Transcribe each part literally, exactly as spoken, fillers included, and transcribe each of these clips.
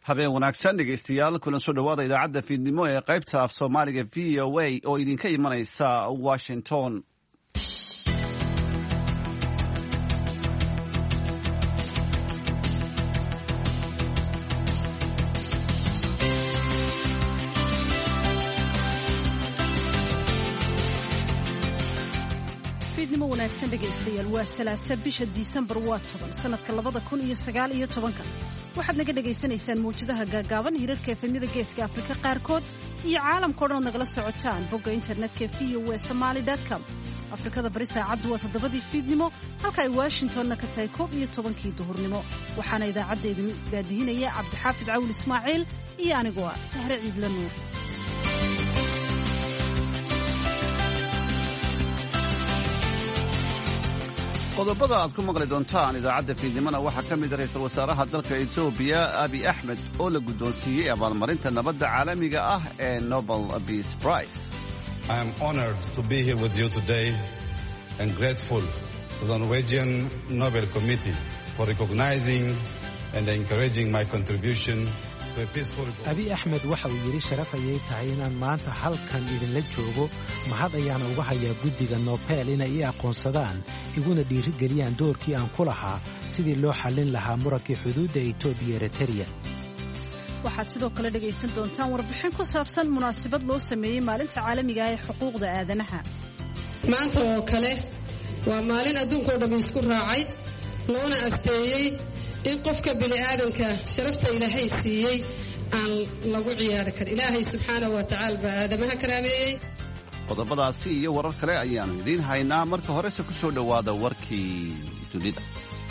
habeen wanaagsan dhegaystayaal kulan soo dhawaada idaacadda fiidnimo ee qaybta af soomaaliga v o a oo idinka imanaysa washington. fiidnimo wanaagsan dhegaystayaal waa salaasa bisha disembar waa toban sanadka labada kun iyo sagaal iyo tobanka waxaad naga dhegaysanaysaan mawjadaha gaagaaban hirarka efemyada geeska afrika qaarkood iyo caalamka o dhan ood nagala socotaan bogga internetka v o a somaali com afrikada bari saacaddu waa toddobadii fiidnimo halka ay washingtonna ka tahay koob iyo tobankii duhurnimo waxaana idaacadda idin daadihinaya cabdixaafid cawil ismaaciil iyo anigoo ah sahre ciidla nuur. qodobada aad ku maqli doontaan idaacadda fiidnimona waxaa ka mid ra'iisul wasaaraha dalka Ethiopia Abiy Ahmed oo la guddoonsiiyey abaalmarinta nabadda caalamiga ah ee Nobel Peace Prize. I am honored to be here with you today and grateful to the Norwegian Nobel Committee for recognizing and encouraging my contribution to a peaceful. Abiy Ahmed waxa uu yiri sharaf ayay tahay inaan maanta halkan idinla joogo mahad ayaan uga hayaa guddiga Nobel inay i aqoonsadaan iguna dhiirigeliyaan doorkii aan ku lahaa sidii loo xallin lahaa muranka xuduudda Itoobiya Eritrea. waxaad sidoo kale dhegaysan doontaan warbixin ku saabsan munaasabad loo sameeyey maalinta caalamiga ah ee xuquuqda aadanaha. maanta oo kale waa maalin adduunka oo dhan isku raacay loona asteeyey in qofka bini'aadanka sharafta ilaahay siiyey aan lagu ciyaari karin. ilaahay subxaanahu wa tacaala baa aadamaha karaameeyey. qodobadaasi iyo warar kale ayaanu idiin haynaa marka horese ku soo dhowaada warkii dunida.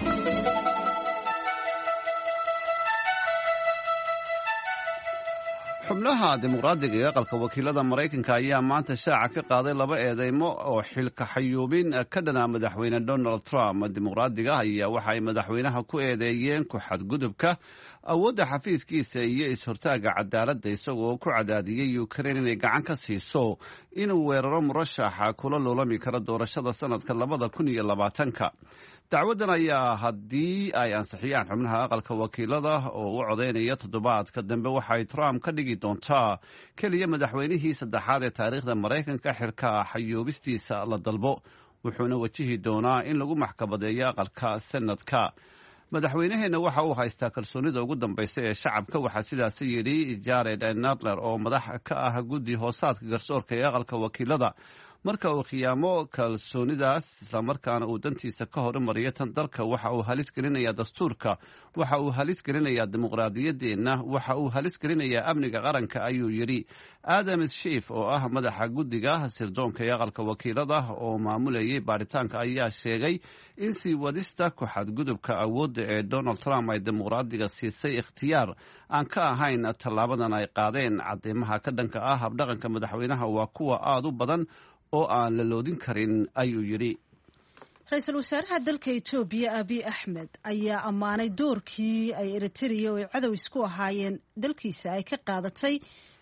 xubnaha dimuqraadiga ee aqalka wakiilada maraykanka ayaa maanta shaaca ka qaaday laba eedeymo oo xilka xayuubin ka dhana madaxweyne donald trump. dimuqraadiga ayaa waxa ay madaxweynaha ku eedeeyeen ku xadgudubka awoodda xafiiskiisa iyo is-hortaaga cadaaladda isagoo ku cadaadiyey ukrain inay gacan ka siiso inuu weeraro murashaxa kula loolami karo doorashada sanadka labada kun iyo labaatanka. dacwaddan ayaa haddii ay ansixiyaan xubnaha aqalka wakiilada oo u codaynaya toddobaadka dambe waxay trump ka dhigi doontaa keliya madaxweynihii saddexaad ee taariikhda maraykanka xilka xayuubistiisa la dalbo wuxuuna wajihi doonaa in lagu maxkamadeeyo aqalka senadka. madaxweynaheenna waxa uu haystaa kalsoonida ugu dambaysa ee shacabka waxaa sidaasi yidhi jared nadler oo madax ka ah guddi hoosaadka garsoorka ee aqalka wakiilada marka uu khiyaamo kalsoonidaas islamarkaana uu dantiisa ka horumariyo tan dalka waxa uu halis gelinayaa dastuurka waxa uu halis gelinayaa dimuqraadiyaddeenna waxa uu halis gelinayaa amniga qaranka ayuu yidhi. adam schiff oo ah madaxa guddiga sirdoonka ee aqalka wakiilada oo maamulayay baaritaanka ayaa sheegay in sii wadista ku xadgudubka awoodda ee donald trump ay dimuqraadiga siisay ikhtiyaar aan ka ahayn tallaabadan ay qaadeen. cadeymaha ka dhanka ah habdhaqanka madaxweynaha waa kuwa aad u badan oo aan la loodin karin ayuu yidhi. ra-iisul wasaaraha dalka Ethiopia Abiy Ahmed ayaa ammaanay doorkii ay Eritrea oo cadow isku ahaayeen dalkiisa ay ka qaadatay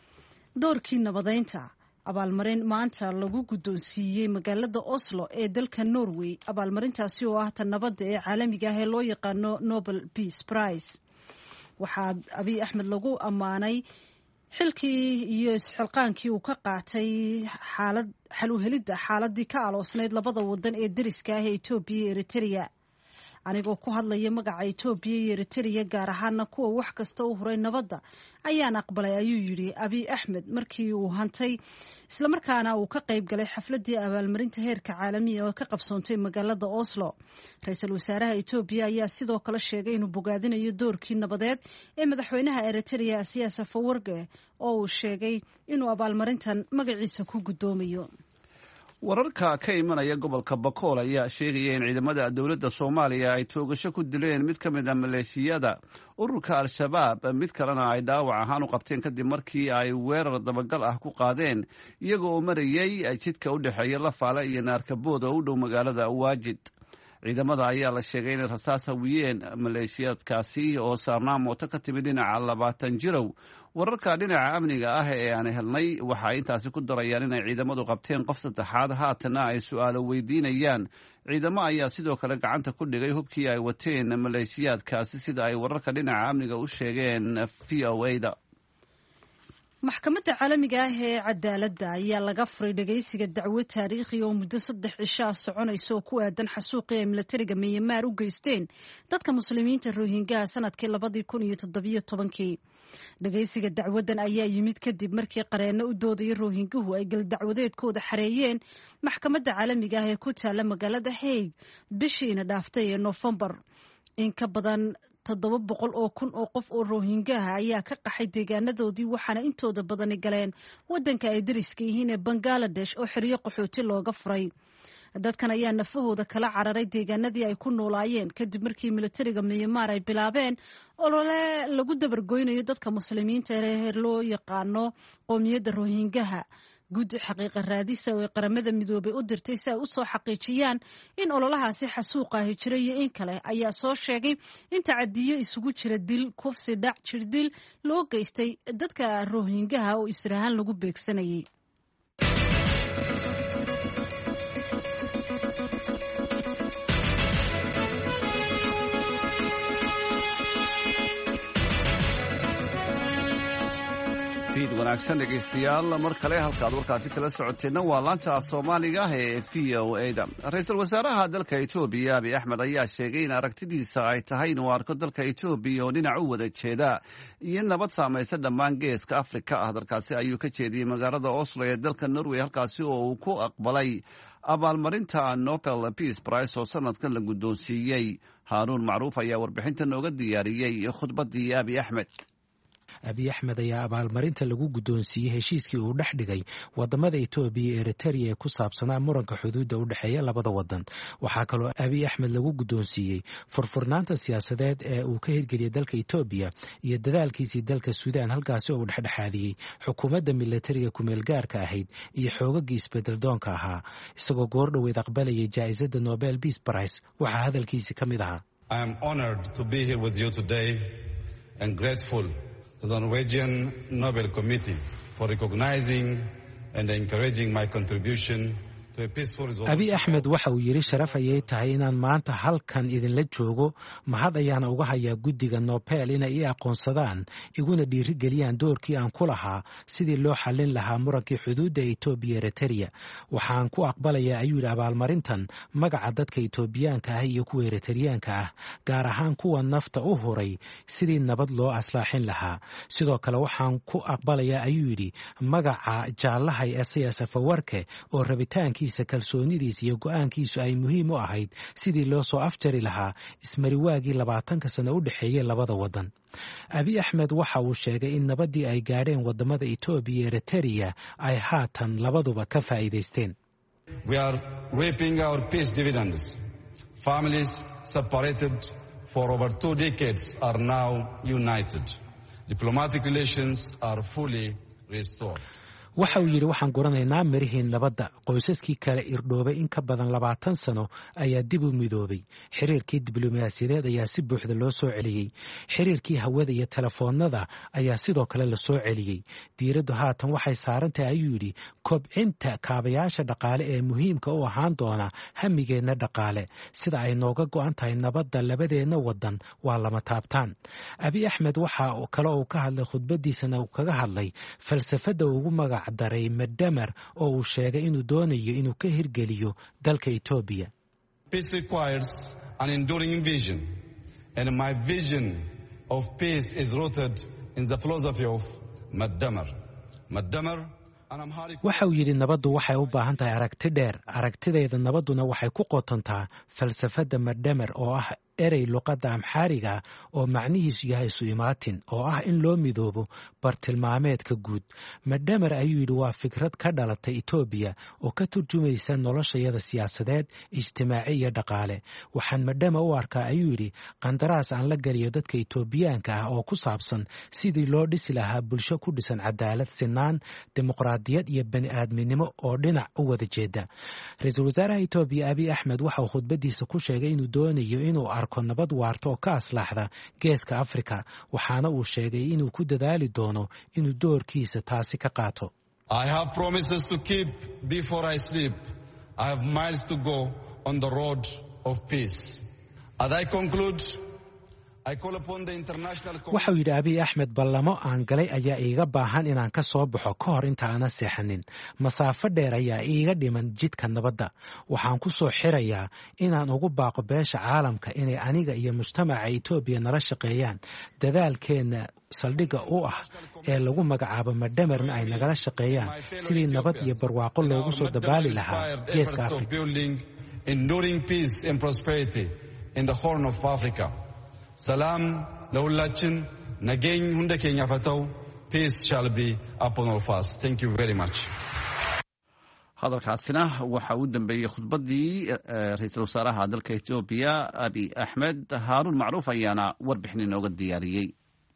doorkii nabadeynta. abaalmarin maanta lagu guddoonsiiyey magaalada Oslo ee dalka Norway. abaalmarintaasi oo ah tan nabadda ee caalamiga ah ee loo yaqaano Nobel Peace Prize. waxaa Abiy Ahmed lagu ammaanay xilkii iyo isxilqaankii uu ka qaatay xaalad xal u helidda xaaladii ka aloosnayd labada wadan ee deriska ah ee Ethiopia iyo Eritrea. anigoo ku hadlaya magaca Ethiopia iyo Eritrea gaar ahaana kuwa wax kasta u huray nabadda ayaan aqbalay ayuu yidhi Abiy Ahmed markii uu hantay islamarkaana uu ka qayb galay xafladii abaalmarinta heerka caalamiga oo ka qabsoontay magaalada Oslo. ra-iisul wasaaraha Ethiopia ayaa sidoo kale sheegay inuu bogaadinayo doorkii nabadeed ee madaxweynaha Eritrea Isaias Afwerki oo uu sheegay inuu abaalmarintan magaciisa ku guddoomayo. wararka ka imanaya gobolka Bakool ayaa sheegaya in ciidamada dowladda Soomaaliya ay toogasho ku dileen mid ka mid ah maleeshiyada ururka al-shabaab mid kalena ay dhaawac ahaan u qabteen kadib markii ay weerar dabagal ah ku qaadeen iyaga oo marayay jidka u dhexeeya Lafaale iyo Naarkabood oo u dhow magaalada Waajid. ciidamada ayaa la sheegay inay rasaas hawiyeen maleeshiyaadkaasi oo saarnaa mooto ka timid dhinaca labaatan jirow. wararka dhinaca amniga ah ee aan helnay waxa ay intaasi ku darayaan inay ciidamadu qabteen qof saddexaad, haatana ay su-aalo weydiinayaan. ciidamo ayaa sidoo kale gacanta ku dhigay hubkii ay wateen maleeshiyaadkaasi sida ay wararka dhinaca amniga u sheegeen v o a da. maxkamadda caalamiga ah ee cadaaladda ayaa laga furay dhagaysiga dacwo taariikhi oo muddo saddex cisho ah soconaysa oo ku aadan xasuuqii ay milatariga Myanmar u geysteen dadka muslimiinta Rohingya sanadkii labadii kun iyo toddobiyo tobankii. dhagaysiga dacwadan ayaa yimid kadib markii qareenno u doodaya Rohingyuhu ay gal dacwadeedkooda xareeyeen maxkamadda caalamiga ah ee ku taala magaalada Hague bishiina dhaaftay ee Noofembar. in ka badan toddoba boqol oo kun oo qof oo Rohingya ayaa ka qaxay deegaanadoodii waxaana intooda badani galeen wadanka ay dariska yihiin ee Bangladesh oo xiriyo qaxooti looga furay. dadkan ayaa nafahooda kala cararay deegaanadii ay ku noolaayeen kadib markii milatariga Myanmar ay bilaabeen olole lagu dabargoynayo dadka muslimiinta ee loo yaqaano qowmiyadda Rohingya. guddi xaqiiqa raadisa oo qaramada midoobay u dirtay si ay u soo xaqiijiyaan in ololahaasi xasuuqa ah jiray iyo in kale ayaa soo sheegay in tacadiyo isugu jira dil, kufsi, dhac, jirdil loo geystay dadka Rohingya oo israahan lagu beegsanayay. wanaagsan dhegeystayaal, mar kale halkaad warkaasi kala socoteenna waa laanta af soomaaliga ee v o a da. ra-iisul wasaaraha dalka Itoobiya Abiy Ahmed ayaa sheegay in aragtidiisa ay tahay inuu arko dalka Itoobiya oo dhinac u wada jeeda iyo nabad saamaysa dhammaan geeska Afrika ah. dalkaasi ayuu ka jeediyey magaalada Oslo ee dalka Norway, halkaasi oo uu ku aqbalay abaalmarinta Nobel Peace Prize oo sanadkan la guddoonsiiyey. Haaruun Macruuf ayaa warbixinta nooga diyaariyey khudbadii Abiy Ahmed. abiy axmed ayaa abaalmarinta lagu guddoonsiiyey heshiiskii uu dhex dhigay wadamada Itoobiya iyo Eritrea ee ku saabsanaa muranka xuduudda u dhexeeya labada wadan. waxaa kaloo abiy axmed lagu guddoonsiiyey furfurnaanta siyaasadeed ee uu ka hirgeliyey dalka Itoobiya iyo dadaalkiisii dalka Suudaan, halkaasi oo uu dhexdhexaadiyey xukuumadda milatariga kumeel gaarka ahayd iyo xoogagii isbedel doonka ahaa. isagoo goor dhoweed aqbalayay jaa'isadda Nobel Peace Prize waxaa hadalkiisi ka mid ahaa: I am honored to be here with you today and grateful to the Norwegian Nobel Committee for recognizing and encouraging my contribution to a peaceful resolution. Abiy Ahmed waxa uu yiri sharaf ayay tahay inaan maanta halkan idinla joogo. mahad ayaana uga hayaa guddiga Nobel inay i aqoonsadaan iguna dhiirigeliyaan doorkii aan ku lahaa sidii loo xallin lahaa murankii xuduudda Itoobiya iyo Eritrea. waxaan ku aqbalayaa ayuu yiri abaalmarintan magaca dadka Itoobiyaanka ah iyo kuwa Eritreaanka ah, gaar ahaan kuwa nafta u huray sidii nabad loo aslaaxin lahaa. sidoo kale waxaan ku aqbalayaa ayuu yiri magaca jaalahay Isaias Afwerki oo rabitaankiisa kalsoonidiisa iyo go'aankiisu ay muhiim u ahayd sidii loo soo afjari lahaa ismariwaagii labaatanka sano u dhexeeyay labada wadan. Abiy Ahmed waxa uu sheegay in nabadii ay gaadheen wadamada Itoobiya iyo Eritrea ay haatan labaduba ka faa'iideysteen. We are reaping our peace dividends. Families separated for over two decades are now united. Diplomatic relations are fully restored. waxa uu yidhi waxaan guranaynaa mirihiin nabadda. qoysaskii kale irdhoobay in ka badan labaatan sano ayaa dib u midoobay. xiriirkii diblomaasiyadeed ayaa si buuxda loo soo celiyey. xiriirkii hawada iyo telefoonada ayaa sidoo kale la soo celiyey. diiraddu haatan waxay saaran tahay ayuu yidhi kobcinta kaabayaasha dhaqaale ee muhiimka u ahaan doona hamigeenna dhaqaale. sida ay nooga go'an tahay nabadda labadeenna wadan waa lama taabtaan. Abiy Ahmed waxa kale oo ka hadlay khudbadiisana uu kaga hadlay falsafada ugu magac daray Madamar oo uu sheegay inuu doonayo inuu ka hirgeliyo dalka Itoobiya. Peace requires an enduring vision, and my vision of peace is rooted in the philosophy of Madamar. Madamar waxa uu yidhi nabaddu waxay u baahan tahay aragti dheer. aragtideeda nabadduna waxay ku qotontaa falsafadda Madamar oo ah erey luqadda amxaariga oo macnihiisu yahay isu imaatin oo ah in loo midoobo bartilmaameedka guud. madhamer ayuu yidhi waa fikrad ka dhalatay etoobiya oo ka turjumaysa noloshayada siyaasadeed, ijtimaaci iyo dhaqaale. waxaan madhama u arkaa ayuu yidhi qandaraas aan la geliyo dadka etoobiyaanka ah oo ku saabsan sidii loo dhisi lahaa bulsho ku dhisan cadaalad, sinaan, dimuqraadiyad iyo bani aadminimo oo dhinac u wada jeeda. ra-iisul wasaaraha etoobiya abiy axmed waxa uu khudbadiisa ku sheegay inuu doonayo inuu arko nabad waarta oo ka aslaaxda geeska afrika, waxaana uu sheegay inuu ku dadaali doono inuu doorkiisa taasi ka qaato. I have promises to keep before I sleep. I have miles to go on the road of peace. As I conclude, waxau yidhi abiy axmed ballamo aan galay ayaa iiga baahan inaan ka soo baxo ka hor inta aanan seexanin. masaafo dheer ayaa iiga dhiman jidka nabadda. waxaan ku soo xirayaa inaan ugu baaqo beesha caalamka inay aniga iyo mujtamaca etoobiya nala shaqeeyaan. dadaalkeenna saldhigga u ah ee lagu magacaabo madhamerna ay nagala shaqeeyaan sidii nabad iyo barwaaqo loogu soo dabaali lahaa geeska afrika. Salam ለሁላችን ነገኝ ሁንደ ኬኛ ፈተው. Peace shall be upon all of us. Thank you very much. hadalkaasina waxa uu dambeeyay khudbadii ra'iisul wasaaraha dalka Ethiopia Abiy Ahmed. Harun Macruuf ayaana warbixin inooga diyaariyay.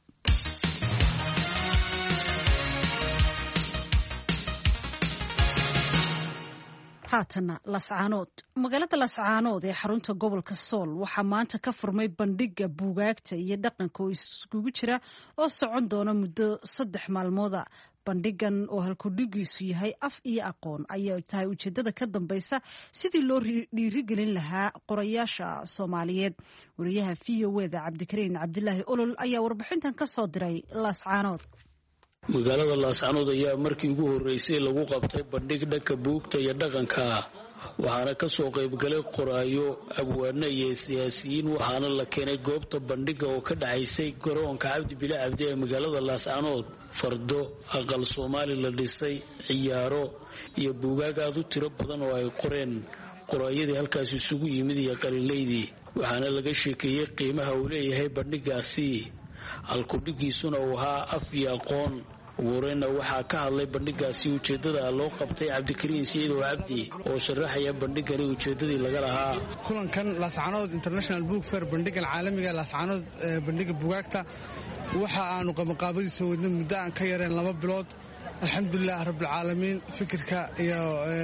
haatana lascaanood. magaalada lascaanood ee xarunta gobolka sool waxaa maanta ka furmay bandhiga buugaagta iyo dhaqanka oo iskugu jira oo socon doona muddo saddex maalmooda. bandhigan oo halkudhigiisu yahay af iyo aqoon ayay tahay ujeedada ka dambaysa sidii loo dhiirigelin lahaa qorayaasha Soomaaliyeed. wariyaha v o e da Cabdikariin Cabdilaahi Olol ayaa warbixintan ka soo diray lascaanood. magaalada laascaanood ayaa markii ugu horeysay lagu qabtay bandhig dhanka buugta iyo dhaqanka, waxaana ka soo qaybgalay qoraayo, abwaano iyo siyaasiyiin. waxaana la keenay goobta bandhiga oo ka dhacaysay garoonka Cabdi Bile Cabdi ee magaalada laascaanood fardo, aqal Soomaali la dhisay, ciyaaro iyo buugaag aad u tiro badan oo ay qoreen qoraayadii halkaas isugu yimid iyo qalileydii. waxaana laga sheekeeyey qiimaha uu leeyahay bandhigaasi, halkudhigiisuna uu ahaa af iyo aqoon. ugu horeyna waxaa ka hadlay bandhigaasi ujeedada loo qabtay Cabdikariin Siidow Cabdi oo sharaxaya bandhigani ujeedadii laga lahaa. kulankan Laascaanood International Book Fair, bandhigan caalamiga Laascaanood bandhiga buugaagta, waxa aanu qabanqaabadiisa wadnay muddo aan ka yareen laba bilood. alxamdulilah rabbil caalamiin. fikirka iyo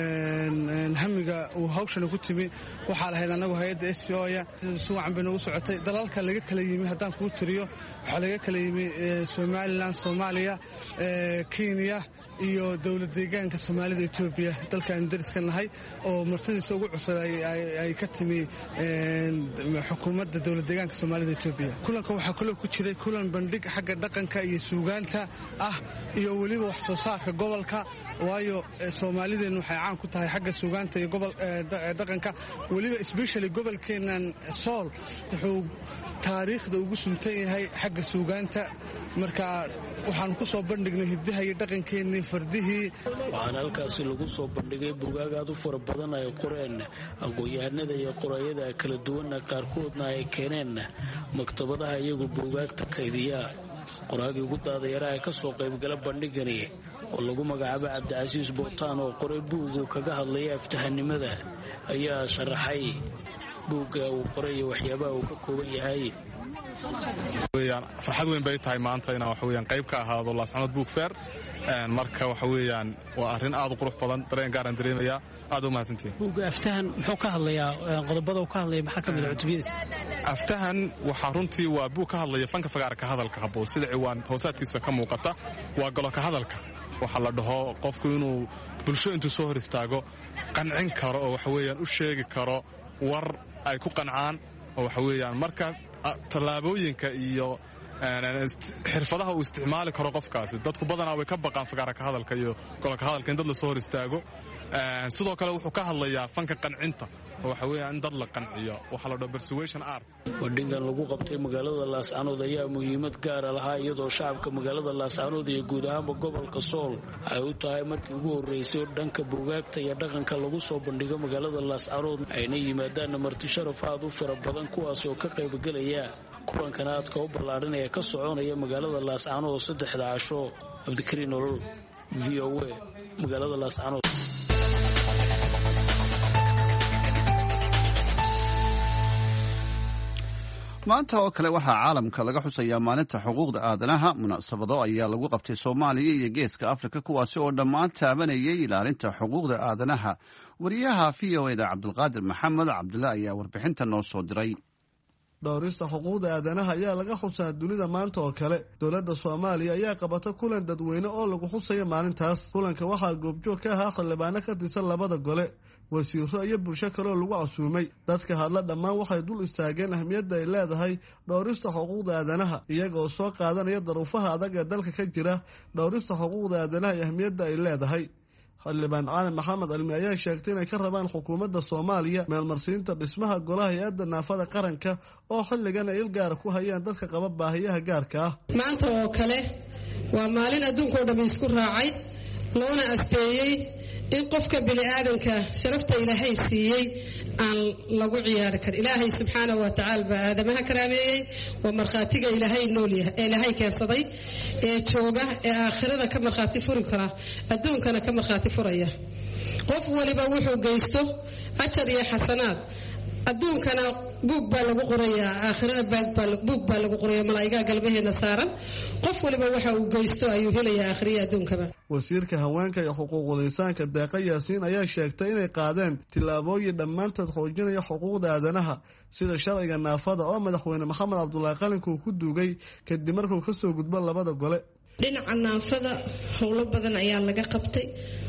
hamiga uu hawshana ku timi waxaa lahayd anagu hay'adda S C O-ya si wacan bay noogu socotay. dalalka laga kala yimi haddaan kuu tiriyo waxaa laga kala yimi Somaliland, Soomaaliya, Kenya iyo dowlad deegaanka Soomaalida Ethiopia, dalkaan dariska nahay oo martidiisa ugu cusub ay ka timi xukuumadda dowlad deegaanka Soomaalida Ethiopia. kulanka waxaa kaloo ku jiray kulan bandhig xagga dhaqanka iyo suugaanta ah iyo weliba wax soo saarka gobolka, waayo Soomaalideenu waxay caan ku tahay xagga suugaanta iyo gobol dhaqanka, weliba especially gobolkeenan Sool wuxuu taariikhda ugu suntan yahay xagga suugaanta. marka waxaan ku soo bandhignay hidaha iyo dhaqankeennii fardihii. waxaana halkaasi lagu soo bandhigay buugaag aad u fara badan ay qoreen aqoon-yahanada iyo qoraayada kala duwana, qaarkoodna ay keeneen maktabadaha iyagu buugaagta kaydiya. qoraagii ugu daadayara ee ka soo qaybgala bandhigani oo lagu magacaabo Cabdicasiis Bootaan oo qoray buugu kaga hadlaya aftahanimada ayaa sharaxay buugga uu qoray iyo waxyaabaha uu ka kooban yahay. farxad weyn bay tahay maanta inaan waxa weeyaan qayb ka ahaado Laascaanood Book Fair. marka waxa weeyaan waa arrin aad u qurux badan, dareen gaar aan dareemayaa. aad u mahadsantihiin. buugga aftahan muxuu ka hadlayaa? qodobada uu ka hadlaya maxaa ka mid ah cutubiyadiisa? aftahan waxaa runtii waa buug ka hadlaya fanka fagaarka hadalka habboon, sida ciwaan hoosaadkiisa ka muuqata waa goloka hadalka. waxaa la dhaho qofku inuu bulsho intuu soo hor istaago qancin karo oo waxa weeyaan u sheegi karo war ay ku qancaan oo waxa weeyaan marka tallaabooyinka iyo xirfadaha uu isticmaali karo qofkaasi. dadku badanaa way ka baqaan fagaarka hadalka iyo golka hadalka in dad la soo hor istaago, sidoo kale wuxuu ka hadlayaa fanka qancinta oo waxa weeyaan in dad la qanciyo waxa la dhaho persuasion art. bandhigan lagu qabtay magaalada Laascaanood ayaa muhiimad gaar ah lahaa iyadoo shacabka magaalada Laascaanood iyo guud ahaan gobolka Sool ay u tahay markii ugu horeysay dhanka buugaagta iyo dhaqanka lagu soo bandhigo magaalada Laascaanood ayna yimaadaan marti sharaf aad u fara badan kuwaas oo ka qayb galaya kulankan aadka u ballaaran ee ka soconaya magaalada Laascaanood saddexda casho. Cabdikariin Nolol, V O A, magaalada Laascaanood. maanta oo kale waxaa caalamka laga xusayaa maalinta xuquuqda aadanaha. munaasabado ayaa lagu qabtay Soomaaliya iyo Geeska Afrika kuwaasi oo dhammaan taabanayay ilaalinta xuquuqda aadanaha. wariyaha V O A da Cabdulqaadir Maxamed Cabdulla ayaa warbixinta noo soo diray. dhowrista xuquuqda aadanaha ayaa laga xusaa dunida maanta oo kale. dowladda Soomaaliya ayaa qabata kulan dadweyne oo lagu xusayo maalintaas. kulanka waxaa goobjoog ka ahaa xildhibaano ka tirsan labada gole, wasiiro iyo bulsho kale oo lagu casuumay. dadka hadla dhammaan waxay dul istaageen ahmiyadda ay leedahay dhowrista xuquuqda aadanaha, iyaga oo soo qaadanaya daruufaha adag ee dalka ka jira. dhowrista xuquuqda aadanaha iyo ahmiyadda ay leedahay. xildhibaan cali maxamed cilmi ayaa sheegtay inay ka rabaan xukuumadda Soomaaliya meelmarsiinta dhismaha golaha hay-adda naafada qaranka oo xilligan ay il gaara ku hayaan dadka qaba baahiyaha gaarka ah. maanta oo kale waa maalin adduunka oo dhammi isku raacay loona asteeyey in qofka bini'aadanka sharafta ilaahay siiyey aan lagu ciyaari karin. ilaahay subxaanahu wa tacaala baa aadamaha karaameeyey waa markhaatiga ilaahay nool yahay ee ilaahay keensaday ee jooga ee aakhirada ka markhaati furi kara adduunkana ka markhaati furaya. qof waliba wuxuu geysto ajar iyo xasanaad adduunkana buug baa lagu qorayaa aakhirada buug baa lagu qorayaa malaa'igaha galbeheena saaran. qof waliba waxa uu geysto ayuu helayaa aakhiriya adduunkaba. wasiirka haweenka iyo xuquuqul insaanka Deeqa Yaasiin ayaa sheegtay inay qaadeen tillaabooyin dhammaantood xoojinaya xuquuqda aadanaha sida sharciga naafada oo madaxweyne Maxamed Cabdullaahi Qalinka uu ku duugay kadib markuu ka soo gudbo labada gole. dhinaca naafada howlo badan ayaa laga qabtay.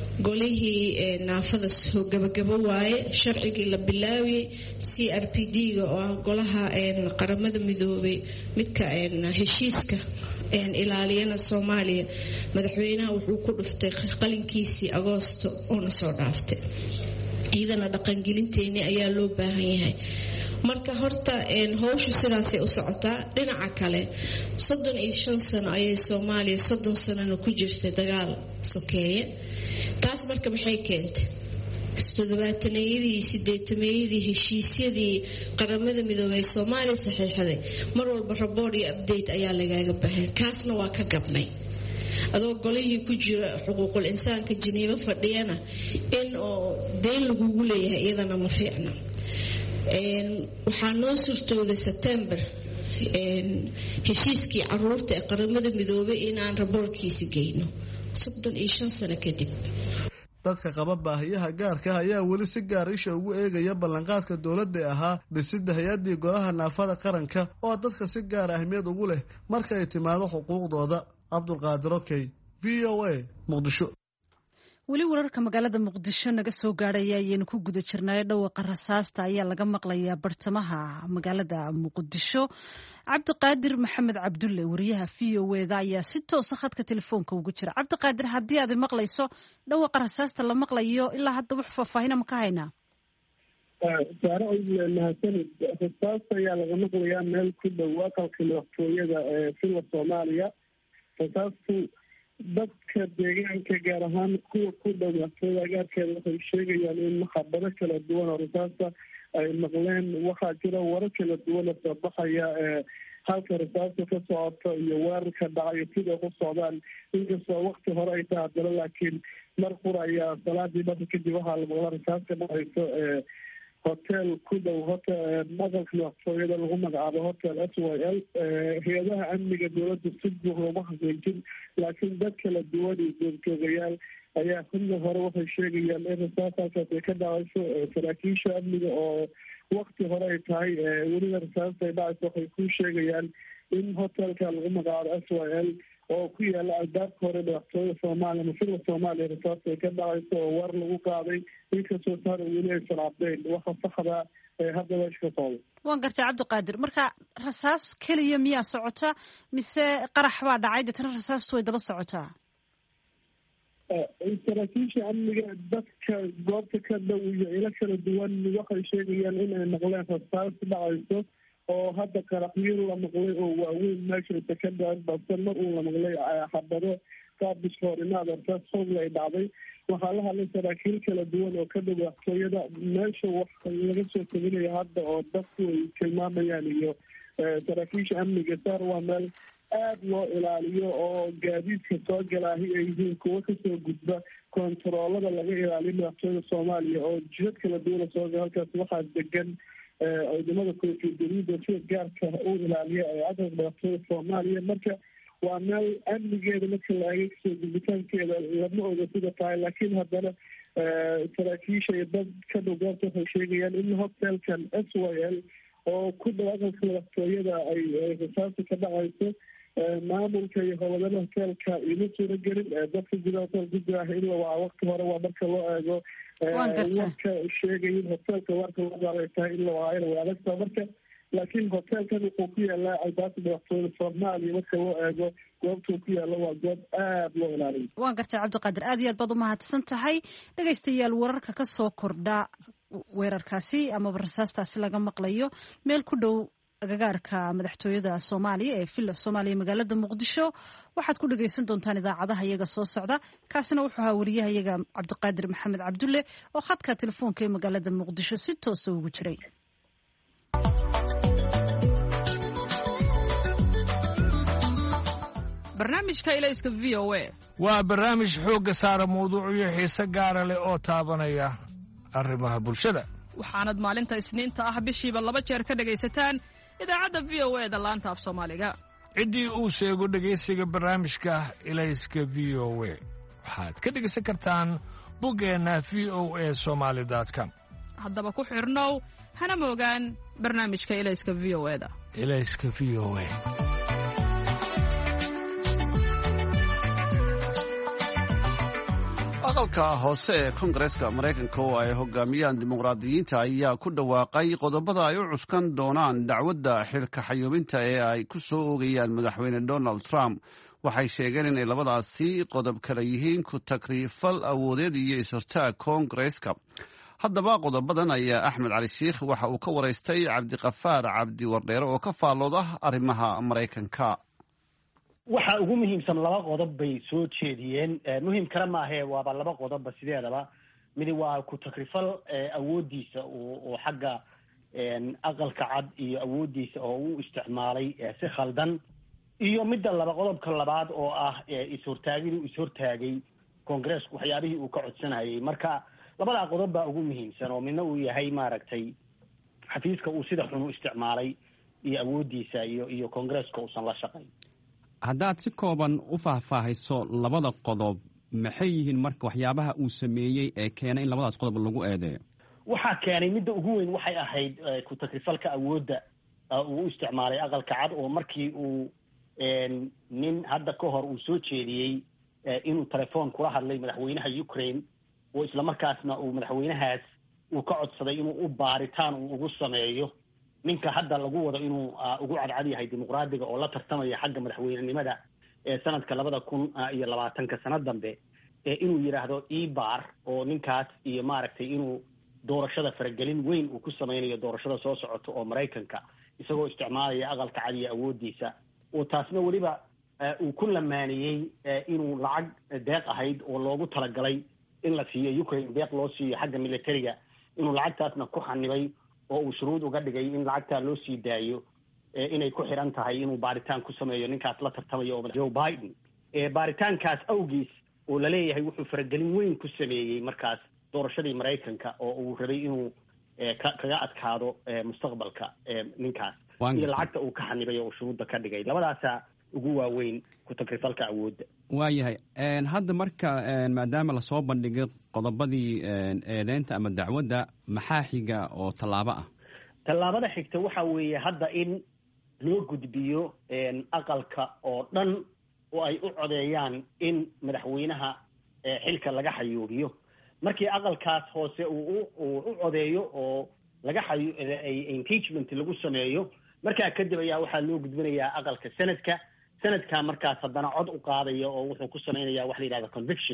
golihii naafada soo gabagabo waaye sharcigii la bilaawiyey C R P D-ga oo ah golaha qaramada midoobay midka heshiiska ilaaliyana Soomaaliya madaxweynaha wuxuu ku dhuftay qalinkiisii Agoosto oo na soo dhaaftay. ciidana dhaqangelinteeni ayaa loo baahan yahay. marka horta howshu sidaasay u socotaa. dhinaca kale soddon iyo shan sano ayay Soomaaliya soddon sanana ku jirtay dagaal sokeeye. taas marka maxay keentay todobaatanayadii sideetamayadii heshiisyadii qaramada midoobay Soomaaliya saxiixday mar walba report iyo update ayaa lagaaga baahan. kaasna waa ka gabnay. adoo golihii ku jira xuquuqul insaanka Geneva fadhiyana in oo deen lagugu leeyahay iyadana ma fiicna. waxaa noo surtooday September heshiiskii caruurta ee qaramada midoobay inaan raboorkiisi geyno soddon iyo shan sano kadib. dadka qaba baahiyaha gaarka ah ayaa weli si gaar isha ugu eegaya ballanqaadka dowladda ee ahaa dhisidda hay-addii golaha naafada qaranka oo dadka si gaar ahmiyad ugu leh marka ay timaado xuquuqdooda. Cabdulqaadir Okey, V O A, Muqdisho. weli wararka magaalada Muqdisho naga soo gaadhaya ayaynu ku guda jirnay. dhawaqa rasaasta ayaa laga maqlayaa bartamaha magaalada Muqdisho. Cabdiqaadir Maxamed Cabdulle, wariyaha V O A da ayaa si toos ah khadka telefoonka ugu jira. Cabdiqaadir, haddii aad maqlayso dhawaqa rasaasta la maqlayo ilaa hadda wax faahfaahin ma ka haynaa? saare mahadsanid. rasaasta ayaa laga maqlayaa meel ku dhow aqalka madaxtooyada ee fila Soomaaliya. rasaastu dadka deegaanka gaar ahaan kuwa ku dhow madaxtooyada agaarkeeda waxay sheegayaan in xabado kala duwan oo rasaasta ay maqleen. waxaa jira warar kala duwan oo soo baxaya halka rasaasta ka socoto iyo weerarka dhacayo sida ku socdaan. inkastoo wakti hore ay tahay haddana laakiin mar qura ayaa salaadii dhaka kadib waxaa la maqla rasaas ka dhacayso hotel ku dhow hotel aqalka madaxtooyada lagu magacaabo hotel S Y L. hay-adaha amniga dowladda si buuxda uma xaqiijin, laakiin dad kala duwan iyo joogtoogayaal ayaa xilli hore waxay sheegayaan in rasaas halkaas ay ka dhacayso. saraakiisha amniga oo wakti hore ay tahay weliba rasaasta ay dhacayso waxay ku sheegayaan in hotelka lagu magacaabo S Y L oo ku yaala albaabka hore madaxtooyada Soomaaliya masirka Soomaaliya rasaasta ay ka dhacayso oo war lagu qaaday. inkastoo saar weli aysan caddayn waxa saxda ee hadda meesha ka socda. waan gartay Cabdiqaadir, marka rasaas keliya miyaa socota mise qarax baa dhacay deetana rasaastu way daba socotaa? saraakiisha amniga dadka goobta ka dhow iyo ilo kala duwan waxay sheegayaan inay maqleen rasaas dhacayso oo hadda qaraxyo la maqlay oo waaweyn meesha ka dhacay balse mar uu la maqlay xabado qaabis hoorimaad rasaas xoog ay dhacday waxaa la hadlay saraakiil kala duwan oo ka dhow waxtooyada meesha wax laga soo teginaya hadda oo dadku ay tilmaamayaan iyo saraakiisha amniga saar waa meel aada loo ilaaliyo oo gaadiidka soo galaahi ay yihiin kuwo kasoo gudba kontaroolada laga ilaaliyo madaxtooyada soomaaliya oo jidad kala duwana soo gala halkaas waxaa degan ciidamada koofiyadariida sida gaarka u ilaaliya ee cadanka madaxtooyada soomaaliya marka waa meel amnigeeda marka la eegay kasoo gudbitaankeeda lama oga sida tahay laakiin haddana saraakiisha iyo dad ka dhow goobta waxay sheegayaan in hotelkan s y l oo ku dhow aqalka madaxtooyada ay rasaasta ka dhacayso maamulka iyo howlwadana hoteelka ima suura gelin dadka gudaha hotel gudaah in la waca wakti hore waa marka loo eego warka sheegayin hoteelka warka loo gaaray tahay in la wacaayna way adagtaa marka laakiin hoteelkan wuxuu ku yaalaa albaabka madaxtooyada soomaaliya marka loo eego goobtuu ku yaalo waa goob aada loo ilaaliyo waan gartay cabdiqaadir aad iyo aad baad umahadsan tahay dhegaystayaal wararka ka soo kordha weerarkaasi amaba rasaastaasi laga maqlayo meel ku dhow agagaarka madaxtooyada soomaaliya ee villa soomaaliya magaalada muqdisho waxaad ku dhagaysan doontaan idaacadaha iyaga soo socda kaasina wuxuu ahaa wariyaha iyaga cabdiqaadir maxamed cabdulle oo khadka telefoonka ee magaalada muqdisho si toosa ugu jiray. barnaamijka ilayska v o a waa barnaamij xoogga saara mawduucyo xiise gaara leh oo taabanaya arrimaha bulshada waxaanad maalinta isniinta ah bishiiba laba jeer ka dhegaysataan idaacadda v o e da laanta af soomaaliga ciddii uu sheego dhegaysiga barnaamijka ilayska v o e waxaad ka dhegaysan kartaan boggeenna v o e somaali com haddaba ku xidhnow hana moogaan barnaamijka ilayska v o e da ilayska v o e aqalka hoose ee kongareeska maraykanka oo ay hogaamiyaan dimuqraadiyiinta ayaa ku dhawaaqay qodobada ay u cuskan doonaan dacwadda xilka xayuubinta ee ay ku soo oogayaan madaxweyne donald trump waxay sheegeen inay labadaasi qodob kale yihiin ku takriifal awoodeed iyo is-hortaag kongareeska. haddaba qodobadan ayaa axmed cali shiikh waxa uu ka waraystay cabdiqafaar cabdi wardheere oo ka faallooda arrimaha maraykanka. waxa ugu muhiimsan laba qodob bay soo jeediyeen muhiim kale maahe waaba laba qodobba sideedaba midi waa ku takrifal awoodiisa oo xagga aqalka cad iyo awoodiisa oo uu isticmaalay si khaldan iyo midda laba qodobka labaad oo ah is-hortaagiduu is-hortaagay kongareesku waxyaabihii uu ka codsanayay marka labadaa qodob baa ugu muhiimsan oo midna uu yahay maaragtay xafiiska uu sida xun u isticmaalay iyo awoodiisa iyo iyo kongareeska uusan la shaqayn. haddaad si kooban u faahfaahayso labada qodob maxay yihiin marka waxyaabaha uu sameeyey ee keenay in labadaas qodob lagu eedeeyo? waxaa keenay midda ugu weyn waxay ahayd ku takrifalka awoodda uu u isticmaalay aqalka cad oo markii uu nin hadda ka hor uu soo jeediyey inuu telefoon kula hadlay madaxweynaha ukraine oo islamarkaasna uu madaxweynahaas uu ka codsaday inuu u baaritaan uu ugu sameeyo ninka hadda lagu wado inuu ugu cadcad yahay dimuqraadiga oo la tartamaya xagga madaxweynenimada ee sanadka labada kun iyo labaatanka sano dambe inuu yidhaahdo ebar oo ninkaas iyo maaragtay inuu doorashada faragelin weyn uu ku sameynayo doorashada soo socota oo maraykanka isagoo isticmaalaya aqalka cad iyo awoodiisa oo taasna weliba uu ku lamaaniyey inuu lacag deeq ahayd oo loogu talagalay in la siiyo ukraine deeq loo siiyo xagga militariga inuu lacagtaasna ku xanibay oo uu shuruud uga dhigay in lacagtaa loo sii daayo inay ku xiran tahay inuu baaritaan ku sameeyo ninkaas la tartamayo oo joe biden baaritaankaas awgiis oo laleeyahay wuxuu faragelin weyn ku sameeyey markaas doorashadii maraykanka oo uu rabay inuu kaga adkaado mustaqbalka ninkaas iyo lacagta uu ka xanibay oo shuruudda ka dhigay labadaasaa ugu waaweyn ku takrifalka awoodda. waayahay hadda marka maadaama lasoo bandhigay qodobadii eedeynta ama dacwadda maxaa xiga oo tallaabo ah? tallaabada xigta waxa weeye hadda in loo gudbiyo aqalka oo dhan oo ay u codeeyaan in madaxweynaha xilka laga xayuubiyo. markii aqalkaas hoose uu u codeeyo oo laga xayu impeachment lagu sameeyo markaa kadib ayaa waxaa loo gudbinayaa aqalka senadka senadka markaas haddana cod u qaadaya oo wuxuu ku samaynayaa wax la yidhahda conviction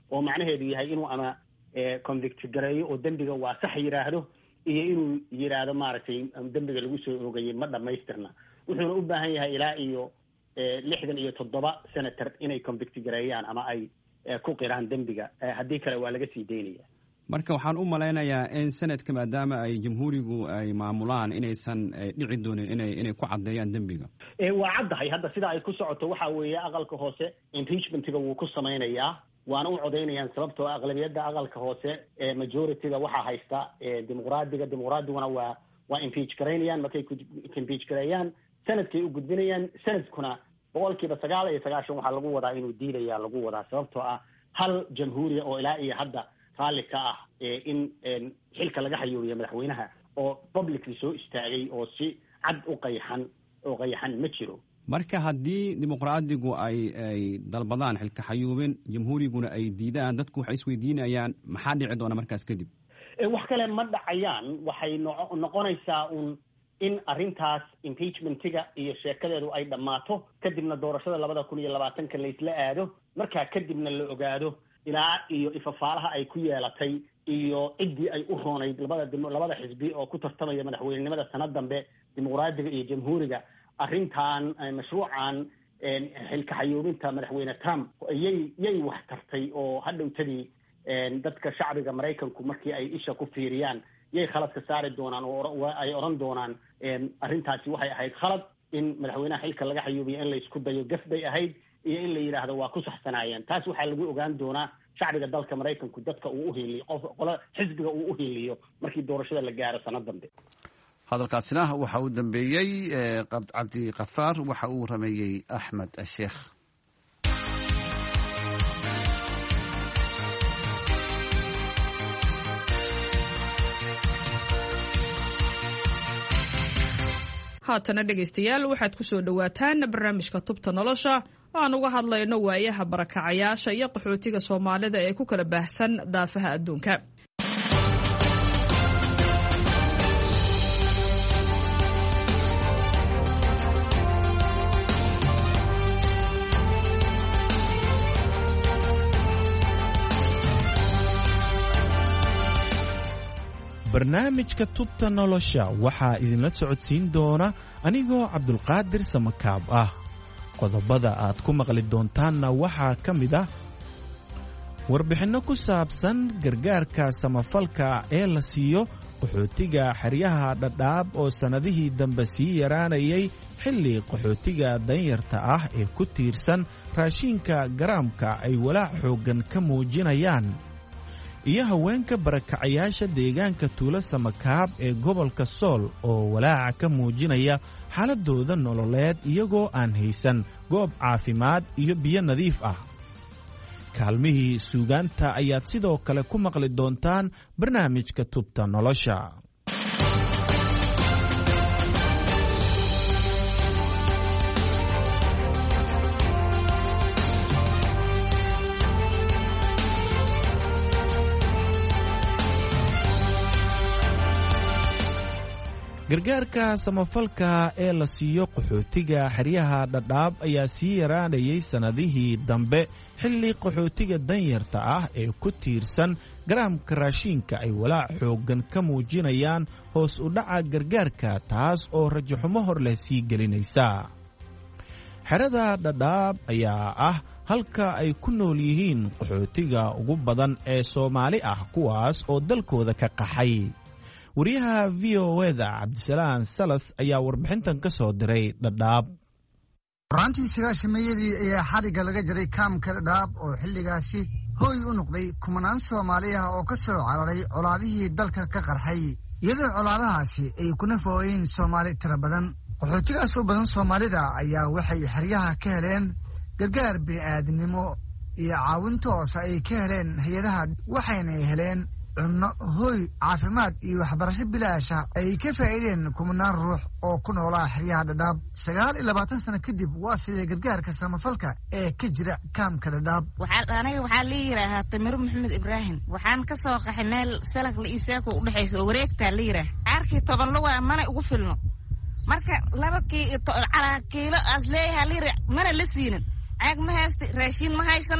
oo macnaheedu yahay inuu ama convict gareeyo oo dembiga waa sax yidhaahdo iyo inuu yidhaahdo maaragtay dembiga lagu soo oogayay ma dhamaystirna wuxuuna u baahan yahay ilaa iyo lixdan iyo toddoba senator inay convict gareeyaan ama ay ku qiraan dembiga haddii kale waa laga sii daynaya marka waxaan u malaynayaa in sanadka maadaama ay jamhuurigu ay maamulaan inaysan dhici doonin inay inay ku caddeeyaan dembiga waa caddahay hadda sida ay ku socoto waxa weeye aqalka hoose impeachmentiga wuu ku samaynayaa waana u codaynayaan sababtoo aqlabiyadda aqalka hoose ee majorityga waxaa haysta dimuqraadiga dimuqraadiguna waa waa impeach garaynayaan markay impeach gareeyaan sanadkay u gudbinayaan sanadkuna boqolkiiba sagaal iyo sagaashan waxaa lagu wadaa inuu diidayaa lagu wadaa sababtoo ah hal jamhuuriya oo ilaa iyo hadda raalli ka ah in xilka laga xayuubiyo madaxweynaha oo publicly soo istaagay oo si cad u qayxan oo qayxan ma jiro marka haddii dimuqraadigu ay ay dalbadaan xilka xayuubin jamhuuriguna ay diidaan dadku waxay isweydiinayaan maxaa dhici doona markaas kadib wax kale ma dhacayaan waxay noqonaysaa un in arrintaas impeachmentiga iyo sheekadeedu ay dhammaato kadibna doorashada labada kun iyo labaatanka laysla aado markaa kadibna la ogaado ilaa iyo ifafaalaha ay ku yeelatay iyo ciddii ay u roonayd labada labada xisbi oo ku tartamaya madaxweynenimada sanad dambe dimuqraadiga iyo jamhuuriga arrintan mashruucan xilka xayuubinta madaxweyne Trump yay yay wax tartay oo hadhowtadii dadka shacbiga Mareykanku markii ay isha ku fiiriyaan yay khalad ka saari doonaan oo ay oran doonaan arrintaasi waxay ahayd khalad in madaxweynaha xilka laga xayuubiyo in la isku dayo gaf bay ahayd iyo in la yidhaahdo waa ku saxsanaayeen taas waxaa lagu ogaan doonaa shacbiga dalka Mareykanku dadka uu u heliyo qof qola xisbiga uu u heliyo markii doorashada la gaaro sanad dambe hadalkaasina waxa uu dambeeyey cabdi qafaar waxa uu rameeyey axmed sheekh haatana dhegaystayaal waxaad ku soo dhowaataan barnaamijka tubta nolosha oo aan uga hadlayno waayaha barakacayaasha iyo qaxootiga soomaalida ee ku kala baahsan daafaha adduunka barnaamijka tubta nolosha waxaa idinla socodsiin doona anigoo cabdulqaadir samakaab ah qodobada aad ku maqli doontaanna waxaa ka mid ah warbixinno ku saabsan gargaarka samafalka ee la siiyo qaxootiga xeryaha dhadhaab oo sannadihii dambe sii yaraanayay xilli qaxootiga danyarta ah ee ku tiirsan raashiinka garaamka ay walaac xooggan ka muujinayaan iyo haweenka barakacayaasha deegaanka tuulo samakaab ee gobolka sool oo walaaca ka muujinaya xaaladooda nololeed iyagoo aan haysan goob caafimaad iyo biyo nadiif ah kaalmihii suugaanta ayaad sidoo kale ku maqli doontaan barnaamijka tubta nolosha gargaarka samafalka ee la siiyo qaxootiga xeryaha dhadhaab ayaa sii yaraanayay sannadihii dambe xilli qaxootiga danyarta ah ee ku tiirsan garaamka raashiinka ay walaac xooggan ka muujinayaan hoos u dhaca gargaarka taas oo rajaxumo hor leh sii gelinaysa xerada dhadhaab ayaa ah halka ay ku nool yihiin qaxootiga ugu badan ee Soomaali ah kuwaas oo dalkooda ka qaxay wariyaha v o eda cabdisalaan salas ayaa warbixintan ka soo diray dhadhaab horaantii sagaashameeyadii ayaa xadhigga laga jaray kaamka dhadhaab oo xilligaasi hooy u noqday kumanaan Soomaali ah oo ka soo cararay colaadihii dalka ka qarxay iyadoo colaadahaasi ay ku nafooyeen Soomaali tira badan qaxootigaas oo badan Soomaalida ayaa waxay xeryaha ka heleen gargaar bini'aadnimo iyo caawin toos ay ka heleen hay'adaha waxayna heleen cunno hooy caafimaad iyo waxbarasho bilaasha ay ka faa'iideen kumanaan ruux oo ku noolaa xeryaha dhadhaab sagaal iyo labaatan sano kadib waa sidee gargaarka samafalka ee ka jira kaamka dhadhaab aniga waxaa la yidhaahaa tamiro maxamed ibraahim waxaan ka soo qaxay meel salag la isaako u dhexaysa oo wareegtaa la yidhaah caarkii toban lugaa mana ugu filno marka laba calaa kiilo aas leeyahaa la yidhaah mana la siinin caag ma haysta raashiin ma haysano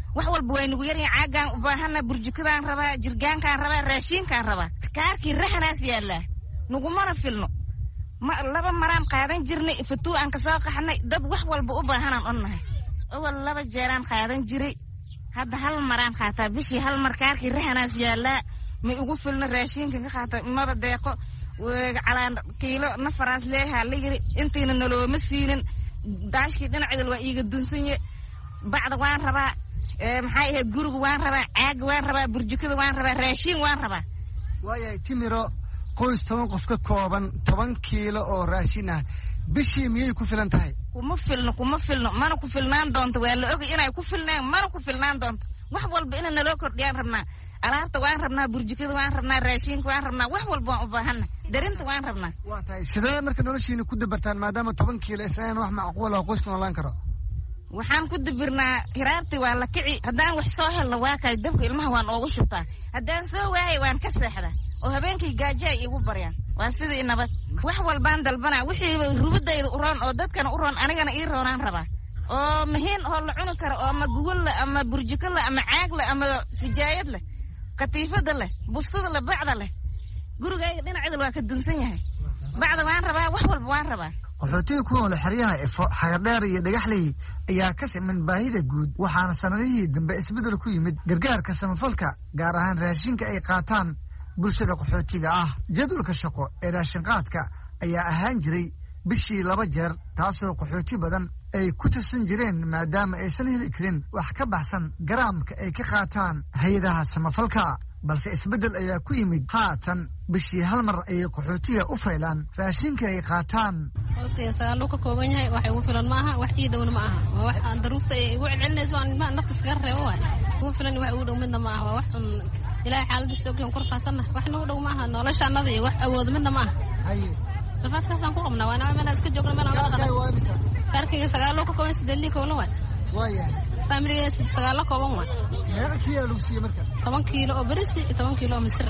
wax walba way nagu yaryihiin caagaan u baahana burjukadaan rabaa jirgaankaan rabaa raashinkaan rabaa kaarkii raxanaas yaallaa nagumana filno ma laba maraan qaadan jirnay fatuu aan kasoo qaxnay dad wax walba u baahanaan onnahay awal laba jeeraan qaadan jiray hadda hal maraan qaataa bishii hal mar kaarkii raxanaas yaallaa may ugu filno raashinka ka qaata maba deeqo calaan kiilo nafaraas leeyahaa la yiri intiina nalooma siinin daashkii dhinaceedal waa iiga dunsanye bacda waan rabaa maxay ahayd guriga waan rabaa caaga waan rabaa burjukada waan rabaa raashin waan rabaa waayahay timiro qoys toban qof ka kooban toban kiilo oo raashin ah bishii miyay ku filan tahay kuma filno kuma filno mana ku filnaan doonto waa la ogay inay ku filnaan mana ku filnaan doonto wax walba ina naloo kordhiyaan rabnaa alaabta waan rabnaa burjukada waan rabnaa raashinka waan rabnaa wax walba waan u baahana darinta waan rabnaa waa tahay sidee marka noloshiina ku dabartaan maadaama toban kiilo islaan wax macquul ah qoysku noolaan karo waxaan ku dabirnaa hiraartii waa la kici haddaan wax soo helno waa kay dabka ilmaha waan oogu shubtaa haddaan soo waayay waan ka seexdaa oo habeenkii gaajo ay igu baryaan waa sidii nabad wax walbaan dalbanaa wixiiba rubadayda u roon oo dadkana u roon anigana ii roonaan rabaa oo mahiin oo la cuni karo oo ama gugol leh ama burjuko leh ama caag leh ama sijaayad leh katiifada leh bustada leh bacda leh gurigayga dhinaceedal waa ka dunsan yahay bacda waan rabaa wax walba waan rabaa qaxootiga ku nool xeryaha ifo xagardheer iyo dhagaxley ayaa ka siman baahida guud waxaana sanadihii dambe isbeddel ku yimid gargaarka samafalka gaar ahaan raashinka ay qaataan bulshada qaxootiga ah jadwalka shaqo ee raashinqaadka ayaa ahaan jiray bishii laba jeer taasoo qaxooti badan ay ku tirsan jireen maadaama aysan heli karin wax ka baxsan garaamka ay ka qaataan hay-adaha samafalka balse isbeddel ayaa ku yimid haatan bishii hal mar ayay qaxootiga u faylaan raashinka ay qaataan hooskaya sagaaluu ka kooban yahay wax igu filan ma aha wax ii dhowna ma aha waa wax aan daruufta igu celcelinayso aan ilmaha nafta iskaga reebo waay igu filan wax igu dhow midna ma aha waa wax un ilaahay xaaladiisa ogyan kor faasana wax nagu dhow ma aha nolosha annada iyo wax awoodo midna ma aha rafaadkaasaan ku qabnaa waana meelaa iska joogna meelaa wada qadan kaarkayga sagaaluu ka kooban sideed lii kowlan waay waayahay faamiliga sagaalo kooban waay meeqa kiilo lagu siiye marka toban kiilo oo berisi iyo toban kiilo oo misir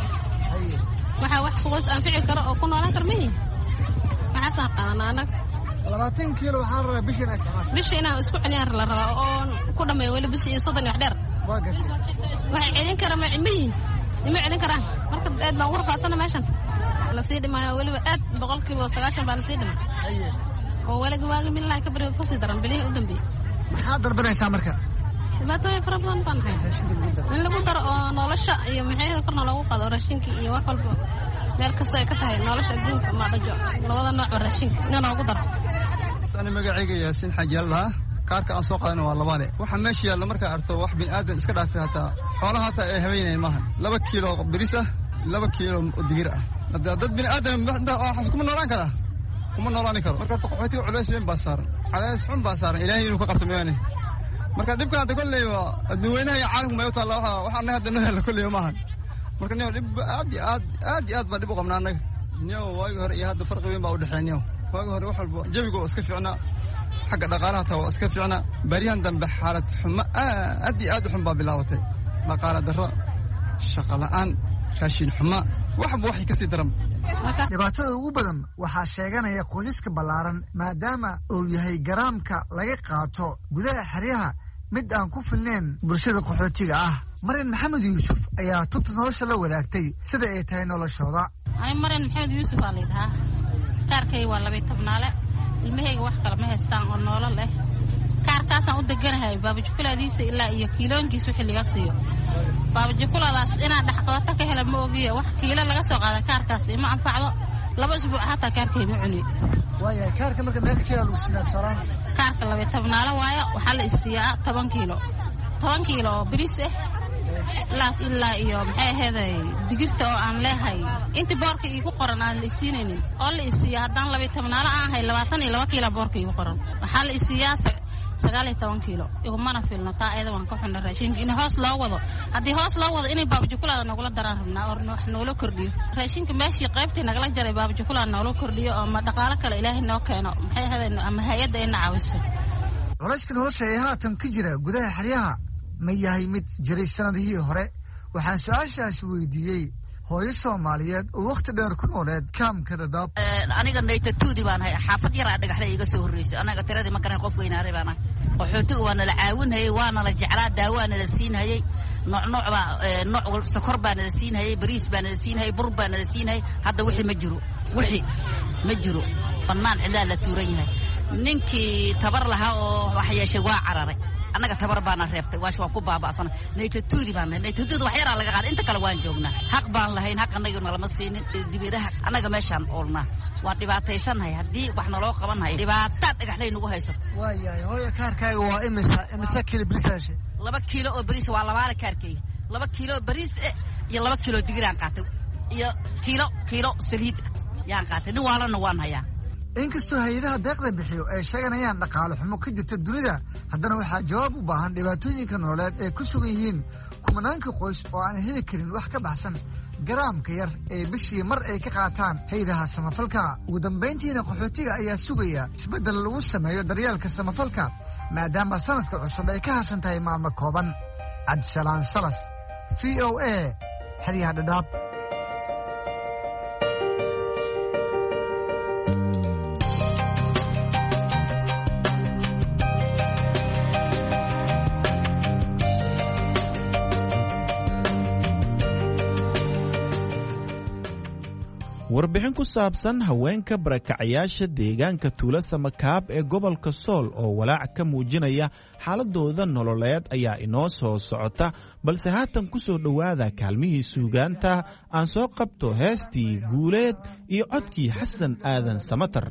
waxaa wax qoys anfici karo oo ku noolaan kar mihi waxaasaan qaadanaa anag labaatan kiilo waxaa rabaa bisha inaa isticmaasho bisha inaan isku celiyaan la rabaa oo ku dhameeyo weli bisha iyo soddon iyo wax dheer waa gartay waxay celin kara ma mihin ima celin karaan marka aad baan ugu rafaadsana meeshan lasii dhimaayo weliba aad boqolkiiba sagaashan baa lasii dhimay oo weliga waagi milaha ka beriga kusii daran bilihii u dambeeyey maxaa dalbanaysaa marka dhibaatooyin fara badan baan hay in lagu daro oo nolosha iyo maxay korna loogu qaado raashinka iyo wax walba meel kasta ay ka tahay nolosha adduunka ma dhajo labada nooc raashinka in loogu daro ani magacayga yaasin xajaalaha kaarka aan soo qaadana waa labaale waxa meesha yaalla markaa arto wax bini'aadan iska dhaafay hataa xoolaha hataa ay haweenayeen maahan laba kiilo biris ah laba kiilo digir ah dad bini'aadan kuma noolaan karaa kuma noolaani karo marka horta qaxootiga culays weyn baa saaran cadays xun baa saaran ilaahay inuu ka qabto mooyaane marka dhibkan hadda kolley waa adduunweynaha iyo caalamku may u taalla wax annaga hadda noo hella kolley maahan marka niyo dhib aad iyo aad aad iyo aad baa dhib u qabnaa annaga niyo waagii hore iyo hadda farqi weyn baa u dhexeeya niyo waagii hore wax walba jawiga oo iska fiicnaa xagga dhaqaalaha taa waa iska fiicnaa baryahan dambe xaalad xumo aad iyo aad u xun baa bilaabatay dhaqaala darro shaqo la'aan raashin xumo waxba waxay ka sii daran dhibaatada ugu badan waxaa sheeganaya qoysaska ballaaran maadaama uu yahay garaamka laga qaato gudaha xeryaha mid aan ku filnayn bulshada qaxootiga ah marin maxamed yuusuf ayaa tubta nolosha la wadaagtay sida ay tahay noloshooda ani marin maxamed yuusuf aa laydhahaa kaarkay waa labay tobnaale ilmahayga wax kale ma haystaan oo noolo leh kaarkaasaan u deganahay baabajukulaadiisa ilaa iyo kiiloonkiis wixii laga siiyo baabajukuladaas inaan dhexqabato ka hela ma ogiyo wax kiilo laga soo qaada kaarkaas ima anfacdo laba isbuuc hataa kaarkay ma cuni waayahay kaarka marka meeqa kiilo lagu siinaa tusaalaan kaarka labay tobnaale waayo waxaa la isiiyaa toban kiilo toban kiilo oo bariis ah ilaa ilaa iyo maxay aheeday digirta oo aan leehay inta boorka iigu qoran aan la isiinaynin oo la isiiya haddaan labay tobnaale aan ahay labaatan iyo laba kiilo boorka iigu qoran waxaa la isiiyaa sagaal iyo toban kiilo igumana filno taa ayada waan ka xunna raashinka in hoos loo wado haddii hoos loo wado inay baabajukulaada nagula daraan rabnaa oo wax noola kordhiyo raashinka meeshii qaybtii nagala jaray baabajukulaada noola kordhiyo ama dhaqaalo kale ilaahay noo keeno maxay ahaday ama hay-adda ayna caawiso culayska nolosha ee haatan ka jira gudaha xeryaha ma yahay mid jiray sanadihii hore waxaan su-aashaas weydiiyey hooyo Soomaaliyeed oo waqti dheer ku nooleed kaamka Dadaab. aniga naytatuudi baan hay xaafad yar aan dhagaxlay iga soo horeysay anaga tiradii ma garan qof weynaaday baan qaxootiga waana la caawinayay waana la jeclaa daawaana la siinayay nooc nooc ba nooc sokor baana la siinayay bariis baana la siinayay bur baana la siinayay hadda wixii ma jiro wixii ma jiro banaan cilaa la tuuran yahay ninkii tabar lahaa oo wax yeeshay waa cararay annaga tabar baana reebtay waash waa ku baaba'san naytatuudi baan naytatuudi wax yar laga qaad inta kale waan joognaa xaq baan lahayn xaq anaga nalama siinin dibiraha anaga meeshaan oolnaa waan dhibaataysanahay haddii wax naloo qabanay dhibaato dhagaxlay nagu haysato waayahay hooyo kaarkaaga waa imisa imisa kilo bariis laba kiilo oo bariis waa labaale kaarkayga laba kiilo bariis iyo laba kiilo digiraan qaatay iyo kiilo kiilo saliid yaan qaatay nin waalana waan hayaa inkastoo hay'adaha deeqda bixiyo ay sheeganayaan dhaqaale xumo ka jirta dunida haddana waxaa jawaab u baahan dhibaatooyinka nololeed ee ku sugan yihiin kumanaanka qoys oo aan heli karin wax ka baxsan garaamka yar ee bishii mar ay ka qaataan hay'adaha samafalka ugu dambayntiina qaxootiga ayaa sugaya isbeddel lagu sameeyo daryeelka samafalka maadaama sanadka cusub ay ka harsan tahay maalmo kooban. Cabdisalaan Salas v o a xeryaha Dhadhaab. warbixin ku saabsan haweenka barakacayaasha deegaanka tuulo samakaab ee gobolka sool oo walaac ka muujinaya xaaladooda nololeed ayaa inoo soo socota balse haatan ku soo dhowaada kaalmihii suugaanta aan soo qabto heestii guuleed iyo codkii xasan aadan samatar.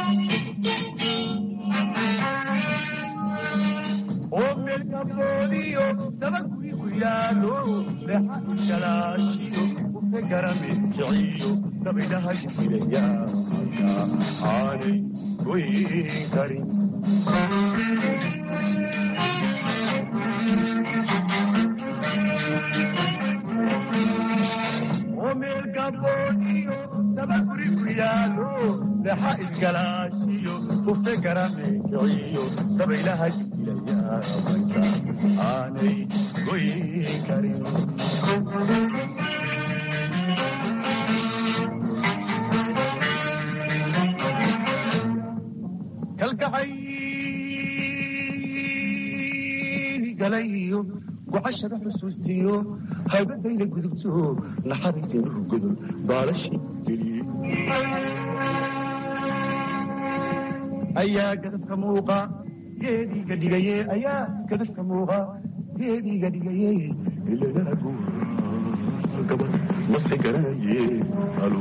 Oh, gabadhiyo dabaguri ku yaalo leexa iskalaashiyo use garame jiciyo dabaylaha jifilayaaka aanay goyn karin omeel gaboodiyo dabaguri ku yaalo leexa iskalaashiyo use garame jiciyo dabaylaha jifilayaaka aanay goyn karin kalgacayl galayo gocashada xusuustiyo haybadayda gudubto naxariisaynu rugodo baalashi geliye ayaa gadafka muuqa geediga dhigaye ayaa gadafka muuqa geediga dhigaye ilagaagu gabad mase garanaye alo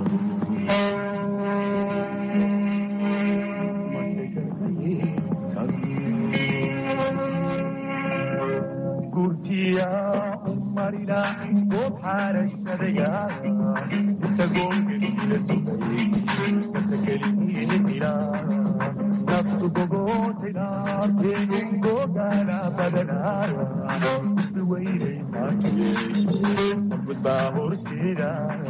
gurtiya umarila goob xaarashadaya isagoongelila sugay kasakeliniinila naftu gogootaynaarteenu gogaala badanaara isweynaysaankiye gudbaa horseeda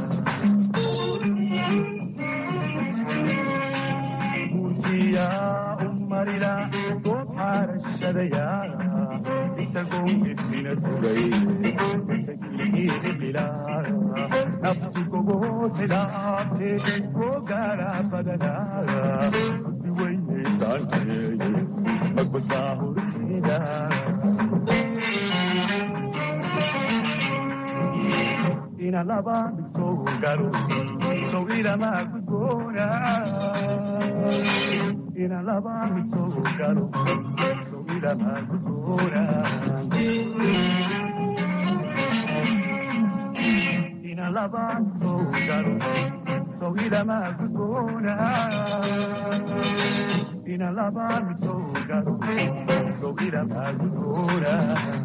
gurtiya umarila goob xaarashadaya isagoongelila sugay kasakeliniinila naftu gogootaynaarteenu gogaala badanaara ina laba soo galo soo ilama gudboona ina laba soo galo soo ilama gudboona ina laba soo galo soo ilama gudboona ina laba soo galo soo ilama gudboona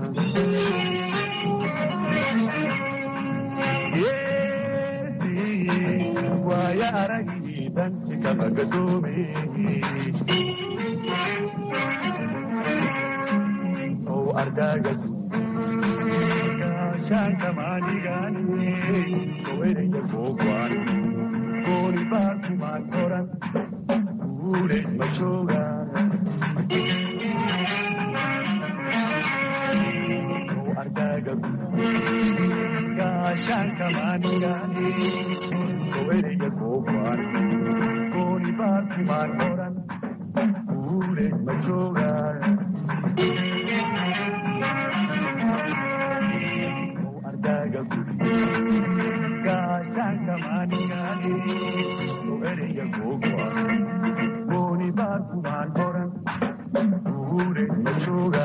waya aragii danti kama gadoome oo ardaagas gaashaanka maanigane oo eraya koogwaan gooni baakumaan oran guule ma jooga oo ardaagas gaashaanka maanigane eraya koogwaan gooni baakumaan oran guule ma jooga oo ardaaga gaashaanka maanigane oo eraya koogwaan gooni baakumaan oran guule ma jooga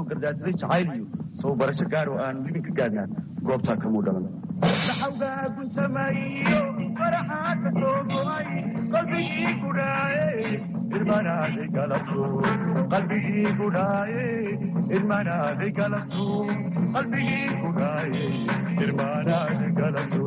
gardaadsaday jacayl iyo soo barasho gaar oo aan libin ka gaadnaan goobtaa kamuu dhalan laxawgaa guntamayo faraxaa ka soo go'ay qalbigii gudhaaye irmanaaday galabto qalbigii gudhaaye irmanaaday galabto qalbigii gudhaaye irmanaaday galabto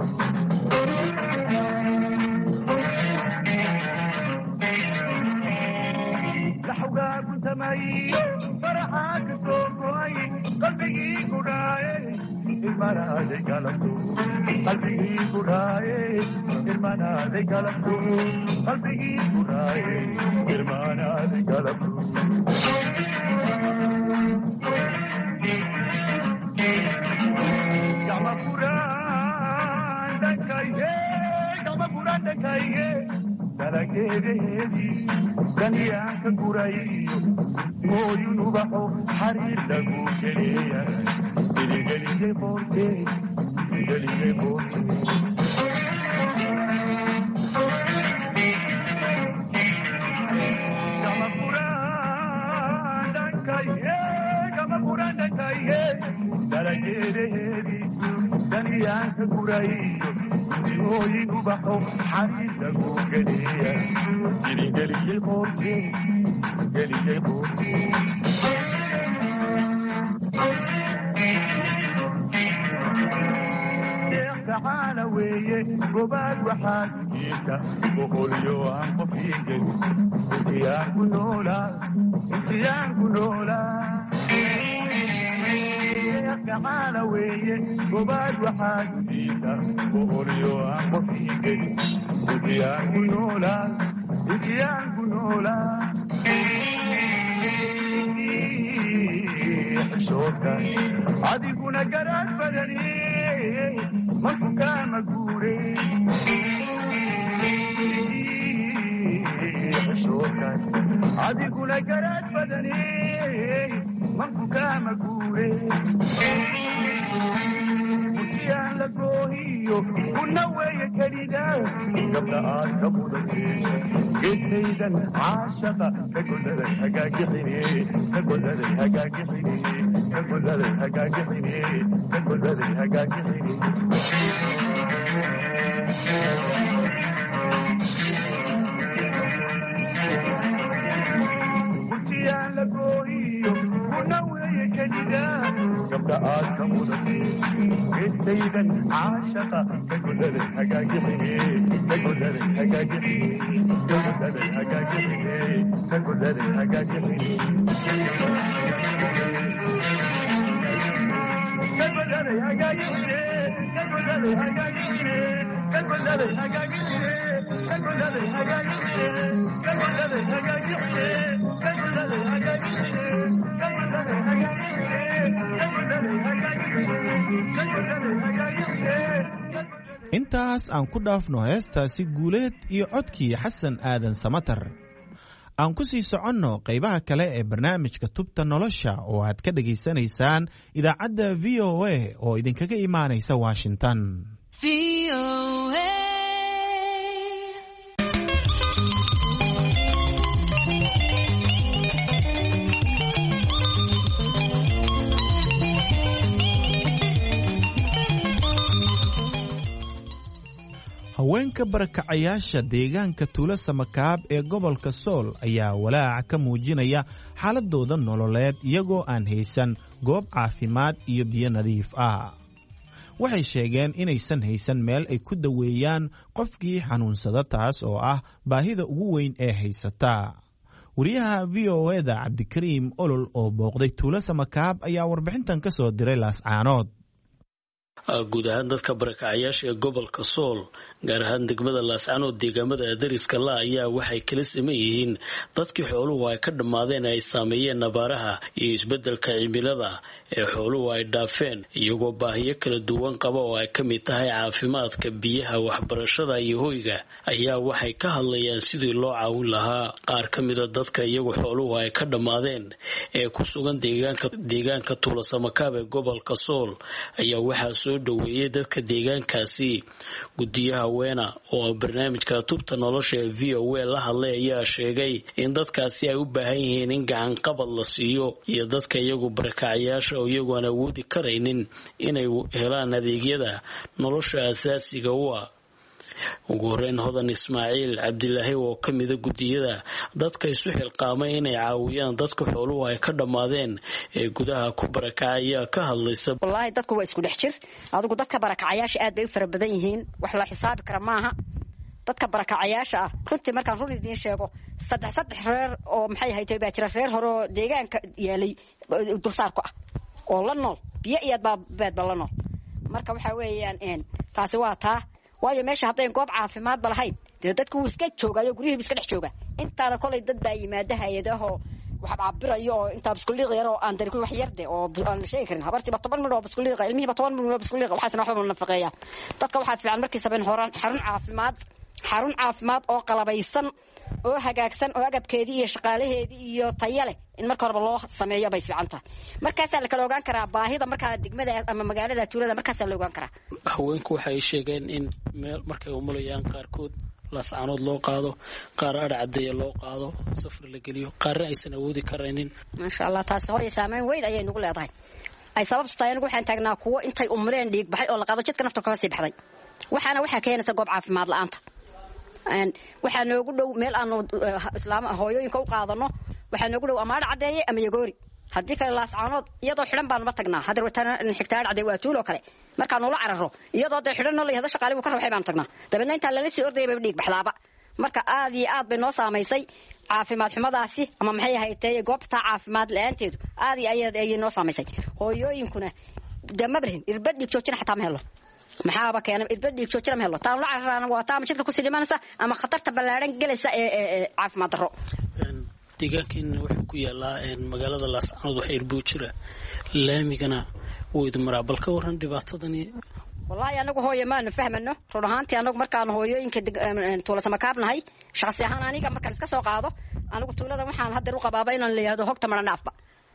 laxawgaa guntamayo faraxaa ka soo go'ay qalbigii gudhaaye irmanaaday galabto qalbigii gudhaaye irmanaaday galabto qalbigii gudhaaye irmanaaday galabto gama furaan dhankayge gama furaan dhankayge dalageedeedii daniyaan ka gurayo mooyun ubaxo xariir lagu geleeya iligelige boorte iligelige boorte gama furaan dhankayge gama furaan dhankayge dalageedeedii daniyaan ka gurayo mooyin ubaxo xariir lagu geleeya iligelige boorte iligelige boorte تعالى ويا قبال وحاج جيتا وقول يو عن قفيك انتيان كنولا انتيان كنولا تعالى ويا قبال وحاج جيتا وقول يو عن قفيك انتيان كنولا انتيان كنولا حشوكا عادي كنا قرار بدني مفكا مقوري حشوكا عادي كنا قرار بدني مفكا مقوري وكيان لقوهيو ونوية كريدا قبل آل كبودتي قيدا عاشقا كقول ذا الحقاق حيني كقول ذا الحقاق حيني كقول ذا الحقاق حيني كقول ذا الحقاق حيني وكيان لقوهيو ونوية كريدا قبل آل كبودتي قيدا عاشقا كقول ذا الحقاق حيني كقول ذا الحقاق حيني كقول ذا الحقاق حيني كقول ذا الحقاق حيني كقول ذا الحقاق حيني كقول ذا الحقاق حيني كقول ذا الحقاق حيني كقول ذا الحقاق حيني كقول ذا الحقاق حيني كقول ذا الحقاق حيني كقول ذا الحقاق intaas aan ku dhaafno heestaasi guuleed iyo codkii xasan aadan samatar aan ku sii soconno qaybaha kale ee barnaamijka tubta nolosha oo aad ka dhegaysanaysaan idaacadda v o a oo idinkaga imaanaysa washington haweenka barakacayaasha deegaanka tuulo samakaab ee gobolka sool ayaa walaac ka muujinaya xaaladooda nololeed iyagoo aan haysan goob caafimaad iyo biyo nadiif ah waxay sheegeen inaysan haysan meel ay ku daweeyaan qofkii xanuunsada taas oo ah baahida ugu weyn ee haysata wariyaha v o eda cabdikariim olol oo booqday tuulo samakaab ayaa warbixintan ka soo diray laascaanood guud ahaan dadka barakacayaasha ee gobolka sool gaar ahaan degmada laascaanood deegaamada dariska la ayaa waxay kala siman yihiin dadkii xooluhu ay ka dhammaadeen ay saameeyeen abaaraha iyo isbeddelka cimilada ee xooluhu ay dhaafeen iyagoo baahiyo kala duwan qaba oo ay ka mid tahay caafimaadka biyaha waxbarashada iyo hoyga ayaa waxay ka hadlayaan sidii loo caawin lahaa qaar ka mida dadka iyagu xooluhu ay ka dhammaadeen ee ku sugan deegaanka deegaanka tuulo samakaab ee gobolka sool ayaa waxaa soo dhoweeyey dadka deegaankaasi. Guddiyaha Weena oo barnaamijka Tubta Nolosha ee V O A la hadlay ayaa sheegay in dadkaasi ay u baahan yihiin in gacan qabad la siiyo iyo dadka iyagu barakacayaasha oo iyagu aan awoodi karaynin inay helaan adeegyada nolosha asaasiga u ah. ugu horeyn Hodan Ismaaciil Cabdilaahi oo ka mid ah gudiyada dadka isu xilqaamay inay caawiyaan dadka xooluhu ay ka dhamaadeen ee gudaha ku barakacaya ka hadlaysa. Wallahi dadku waa isku dhex jir adigu dadka barakacayaasha aad bay u fara badan yihiin wax la xisaabi kara maaha. dadka barakacayaasha ah runtii markaan run idiin sheego saddex saddex reer oo maxay haytay baa jira reer hore oo deegaanka yaalay dulsaar ku ah oo la nool biyo iyo baad la nool marka waxa weeyaan een taasi waa taa waayo meesha haday goob caafimaad balahayn dadku wuu iska joogayo guriga iska dhex jooga intaana kolay dad baa yimaada hay'adaha waxa cabirayo inta biskuliiq yar oo aan darku wax yarde oo aan sheeg karin habartii toban mid oo biskuliiq ilmihiiba toban mid oo biskuliiq waxa sana waxba nafaqeeya dadka waxa fiican markii sabeen horaan xarun caafimaad xarun caafimaad oo qalabaysan oo hagaagsan oo agabkeedii iyo shaqaalaheedii iyo tayale in marka hore loo sameeyo bay fiican tahay markaas la kala ogaan karaa baahida marka degmada ama magaalada tuulada markaas la ogaan karaa. Haweenku waxay sheegeen in meel markay umulayaan qaarkood laascaanood loo qaado qaar adcadeeya loo qaado safar la geliyo qaar aysan awoodi karaynin. Masha Allah taas hore saameyn weyn ayay nagu leedahay ay sababtu tahay anigu waxaan taagnaa kuwa intay umreen dhiig baxay oo la qaado jidka nafta ka sii baxday waxaana waxa keenaysa goob caafimaad la'aanta aan waxa noogu dhow meel aan islaam hooyooyinka u qaadano waxa noogu dhow ama adcadeeye ama yagoori haddii kale laascaanood iyadoo xiran baan ma tagnaa hadda watan xigtaa adcadeeye waa tuulo kale markaan ula cararo iyadoo day xiran la yahdo shaqaale ka raxay baan tagnaa dabadna inta la sii ordayay bay dhiig baxdaaba marka aad iyo aad bay noo saameysay caafimaad xumadaasi ama maxay ahaaytay goobta caafimaad la'aanteedu aad iyo aad ay noo saameysay hooyooyinkuna damabreen irbad dhiig joojin xataa ma helo maxaaba keenay irbad dhiig joojin ma helo taan la cararana waa taan shirka ku sii dhimanaysa ama khatarta ballaaran galaysa ee caafimaad darro. deegaankeena wuxuu ku yaalaa magaalada Laascaanood waxa irbuu jira laamigana wuu idmaraa bal ka waran dhibaatadani. wallahi anagu hooyo ma fahmano run ahaantii anagu markaan hooyooyinka tuulada Samakaabnahay shakhsi ahaan aniga markaan iska soo qaado anagu tuulada waxaan hadda u qabaaba inaan leeyahay hogta maran dhaafba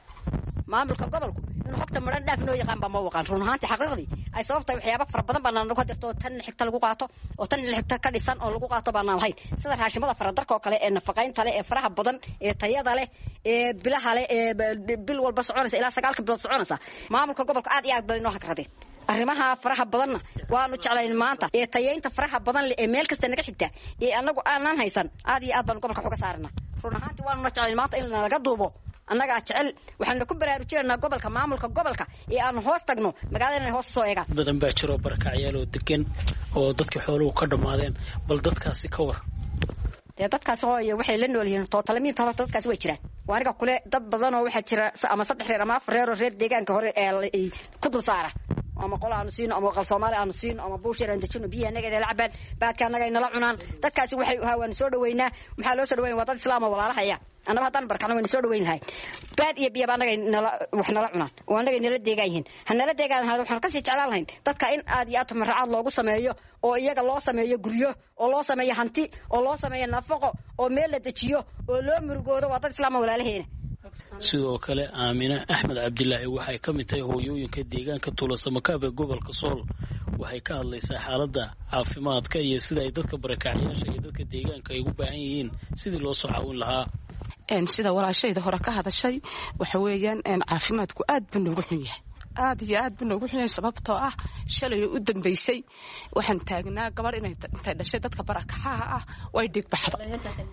maamulka gobolku inuu hogta maran dhaaf noo yaqaan ba ma waqaan run ahaantii xaqiiqdii ay sababtay waxyaabo fara badan baan anagu hadirto tan xigta lagu qaato oo tan xigta ka dhisan oo lagu qaato baan lahayn sida raashimada faradarka oo kale ee nafaqaynta leh ee faraha badan ee tayada leh ee bilaha leh ee bil walba soconaysa ilaa sagaal bilood soconaysa maamulka gobolka aad iyo aad bay noo hakradeen arrimaha faraha badanna waanu jeclayn maanta ee tayeynta faraha badan ee meel kasta naga xigta ee anagu aanan haysan aad iyo aad baan gobolka xoga saarnaa run ahaantii waanu jeclayn maanta in laga duubo annaga jecel waxaan ku baraarujinaa gobolka maamulka gobolka ee aan hoos tagno magaalada hoos soo eegaan badan baa jiro barakacayaal oo degan oo dadka xooluhu ka dhamaadeen bal dadkaasi ka war dee dadkaas hooyo waxay la nool yihiin tootalamiin toban dadkaas way jiraan waaniga kule dad badan oo waxa jira ama saddex reer ama afar reer oo reer deegaanka hore ee ku dul saara ama qolaanu siin ama qal Soomaali aanu siin ama buushir aan dejino biyaha naga la cabaan baadka naga inala cunaan dadkaasi waxay hawaan soo dhaweynaa maxaa loo soo dhaweyn waa dad islaam oo walaalahaya anaba hadan barkana way soo dhaweyn lahayn baad iyo biyo naga inala wax nala cunaan oo naga inala deegaayeen hanala deegaan hada waxaan ka sii jeclaan lahayn dadka in aad iyo aad maracad loogu sameeyo oo iyaga loo sameeyo guryo oo loo sameeyo hanti oo loo sameeyo nafaqo oo meel la dejiyo oo loo murugoodo waa dad islaam oo walaalaheena. sidoo kale Aamina Axmed Cabdilaahi waxay ka mid tahay hooyooyinka deegaanka Tuulo Samakaab ee gobolka Sool waxay ka hadlaysaa xaaladda caafimaadka iyo sida ay dadka barakacayaasha iyo dadka deegaanka ay ugu baahan yihiin sidii loo soo caawin lahaa. een sida walaashayda hore ka hadashay waxa weeyaan een caafimaadku aad buu noogu xun yahay aad iyo aad buu noogu xun yahay sababtoo ah shalay u dambeysay waxaan taagnaa gabar inay intay dhashay dadka barakacaha ah way dhig baxday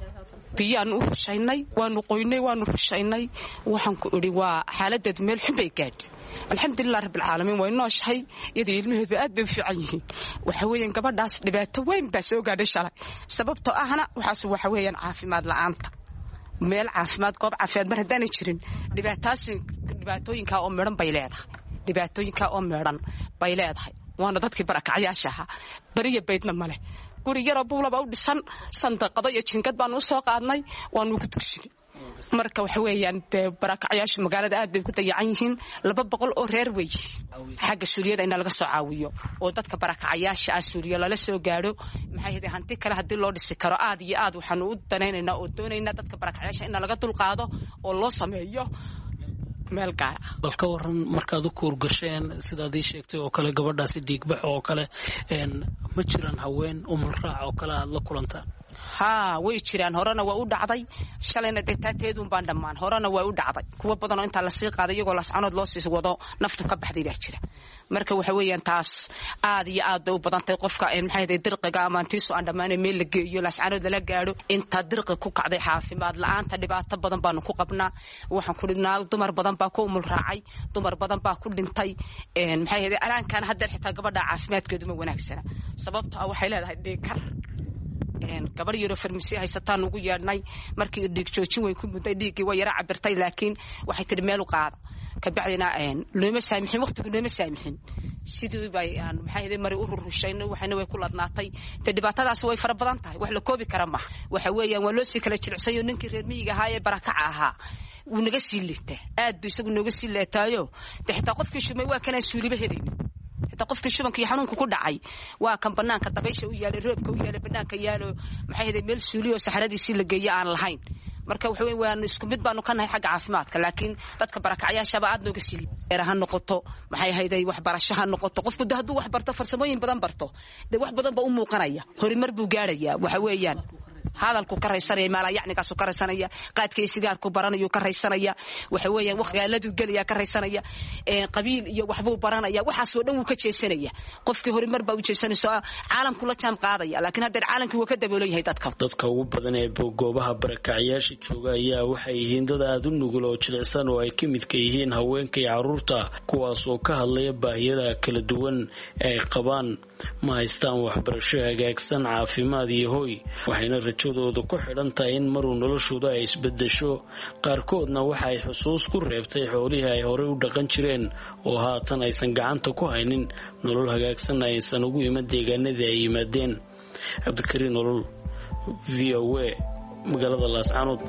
biyaan u rushaynay waanu qoynay waanu rushaynay waxaan ku iri waa xaaladeed meel xun bay gaadhay alxamdulillah rabbil caalamiin way nooshahay iyadoo ilmaheedu aad bay u fiican yihiin waxa weeyaan gabadhaas dhibaato weyn baa soo gaadhay shalay sababtoo ahna waxaas waxa weeyaan caafimaad la'aanta meel caafimaad goob caafimaad mar hadaan jirin dhibaataas dhibaatooyinka oo meeran bay leedahay dhibaatooyinka oo meeran bay leedahay waana dadkii barakacayaasha ahaa bariya baydna male guri yar oo buulaba u dhisan sandaqado iyo jinkad baan u soo qaadnay waanu ku dugsinay marka waxa weeyaan barakacayaasha magaalada aad bay ku dayacan yihiin laba boqol oo reer weey xagga Suuliyada in laga soo caawiyo oo dadka barakacayaasha ah Suuliya lala soo gaaro maxay yahay hanti kale hadii loo dhisi karo aad iyo aad waxaan u danaynaynaa oo doonaynaa dadka barakacayaasha in laga dul qaado oo loo sameeyo meel gaar ah. bal ka waran markaad u kuurgasheen sidaad ii sheegtay oo kale gabadhaasi dhiigbax oo kale ma jiraan haween umul raac oo kale aad la kulantaan? haa way jiraan, horena waa u dhacday, shalayna degtaateedun baan dhammaan, horena waa u dhacday kuwa badan oo intaa lasii qaaday iyagoo lascanood loo sii wado naftu ka baxday baa jira. marka waxa weeyaan taas aad iyo aad bay u badantay qofka maxay tahay dirqiga ama intiisu aan dhammaanay meel la geeyo lascanood la gaadho inta dirqi ku kacday caafimaad la'aanta dhibaato badan baanu ku qabnaa. waxaan ku dhignaa dumar badan baa ku umul raacay, dumar badan baa ku dhintay. maxay tahay alaankan hadda xitaa gabadha caafimaadkeedu ma wanaagsana sababtoo ah waxay leedahay dhiigkar. gabar yaro farmasi haysataan ugu yeedhnay markii dhiig joojin way ku mudday dhiiggii way yara cabirtay laakiin waxay tidhi meel u qaada kabacdina looma saamixin waqtigu looma saamixin sidii bay aan maxay ahayd mari u rurushayno waxayna way ku ladnaatay te dhibaatadaas way fara badan tahay wax la koobi kara ma waxa weeyaan waa loo sii kala jilicsayo ninkii reer miyiga ahaa ee barakaca ahaa wuu naga sii liitay aad buu isagu nooga sii leetaayo de xitaa qofkii shumay waa kanaan suuliba helaynin xitaa qofkii shubanka iyo xanuunka ku dhacay waa kan banaanka dabaysha u yaalay roobka u yaalay banaanka yaalo maxay ahayd meel suuliyo saxaradiisii la geeyo aan lahayn. marka waxa weyn waan isku mid baanu ka nahay xagga caafimaadka laakiin dadka barakacayaashaba aad nooga sii eeraha noqoto maxay ahayd wax barashaha noqoto qofku hadduu wax barto farsamooyin badan barto de wax badan ba u muuqanaya horumar buu gaaraya. waxa weeyaan hadalku ka raysanaya maala yacnigaas ka raysanaya qaadkii sigaarku baranayo ka raysanaya waxa weeyaan waqgaaladu galaya ka raysanaya ee qabiil iyo waxbuu baranaya waxaas oo dhan uu ka jeesanaya qofkii horumar baa u jeesanayso caalamku la jaan qaadaya laakiin hadda caalamku wuu ka daboolay yahay dadka dadka ugu badan ee goobaha barakacayaasha jooga ayaa waxay yihiin dad aad u nugul oo jilicsan oo ay ka mid ka yihiin haweenka iyo carruurta kuwaas oo ka hadlaya baahiyada kala duwan ee ay qabaan ma haystaan waxbarasho hagaagsan caafimaad iyo hooy waxayna rajadooda ku xidhan tahay in maruu noloshooda ay isbedesho. qaarkoodna waxa ay xusuus ku reebtay xoolihii ay horey u dhaqan jireen oo haatan aysan gacanta ku haynin nolol hagaagsan aysan ugu iman deegaanadii ay yimaadeen. cabdikariin nolol v o a magaalada laascanood.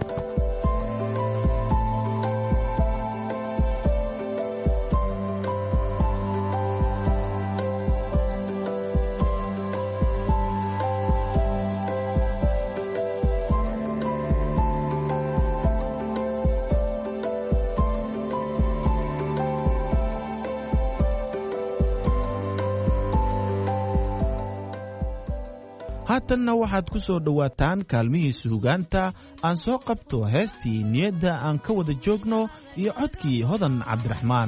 haatanna waxaad ku soo dhowaataan kaalmihii suugaanta aan soo qabto heestii niyadda aan ka wada joogno iyo codkii hodan cabdiraxmaan.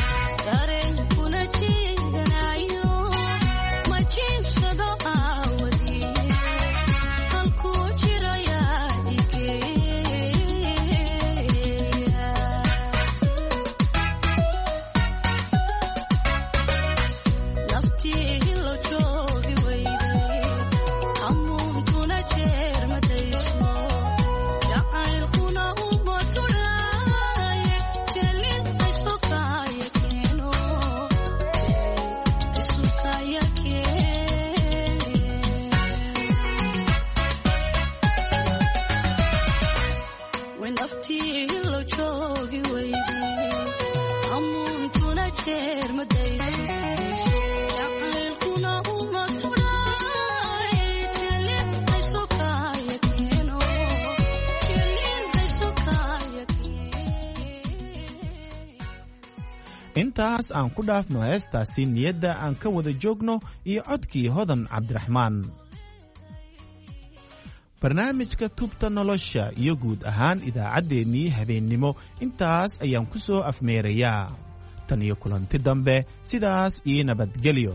Chiefs of the hour. way naftii la joogi weyday amuuntuna jeer madayso jacaylkuna uma tudhay jelin hayso kaaya keeno jelin hayso kaaya intaas aan ku dhaafno heestaasi niyadda aan ka wada joogno iyo codkii hodan cabdiraxmaan. barnaamijka tubta nolosha iyo guud ahaan idaacaddeenii habeennimo intaas ayaan ku soo afmeerayaa. tan iyo kulanti dambe sidaas iyo nabadgelyo.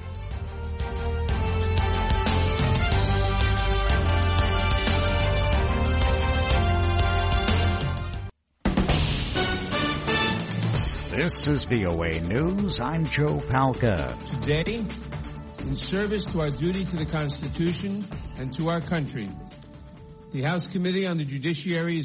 This is V O A News. I'm Joe Palca. Today, in service to our duty to the Constitution and to our country, the House Committee on the Judiciary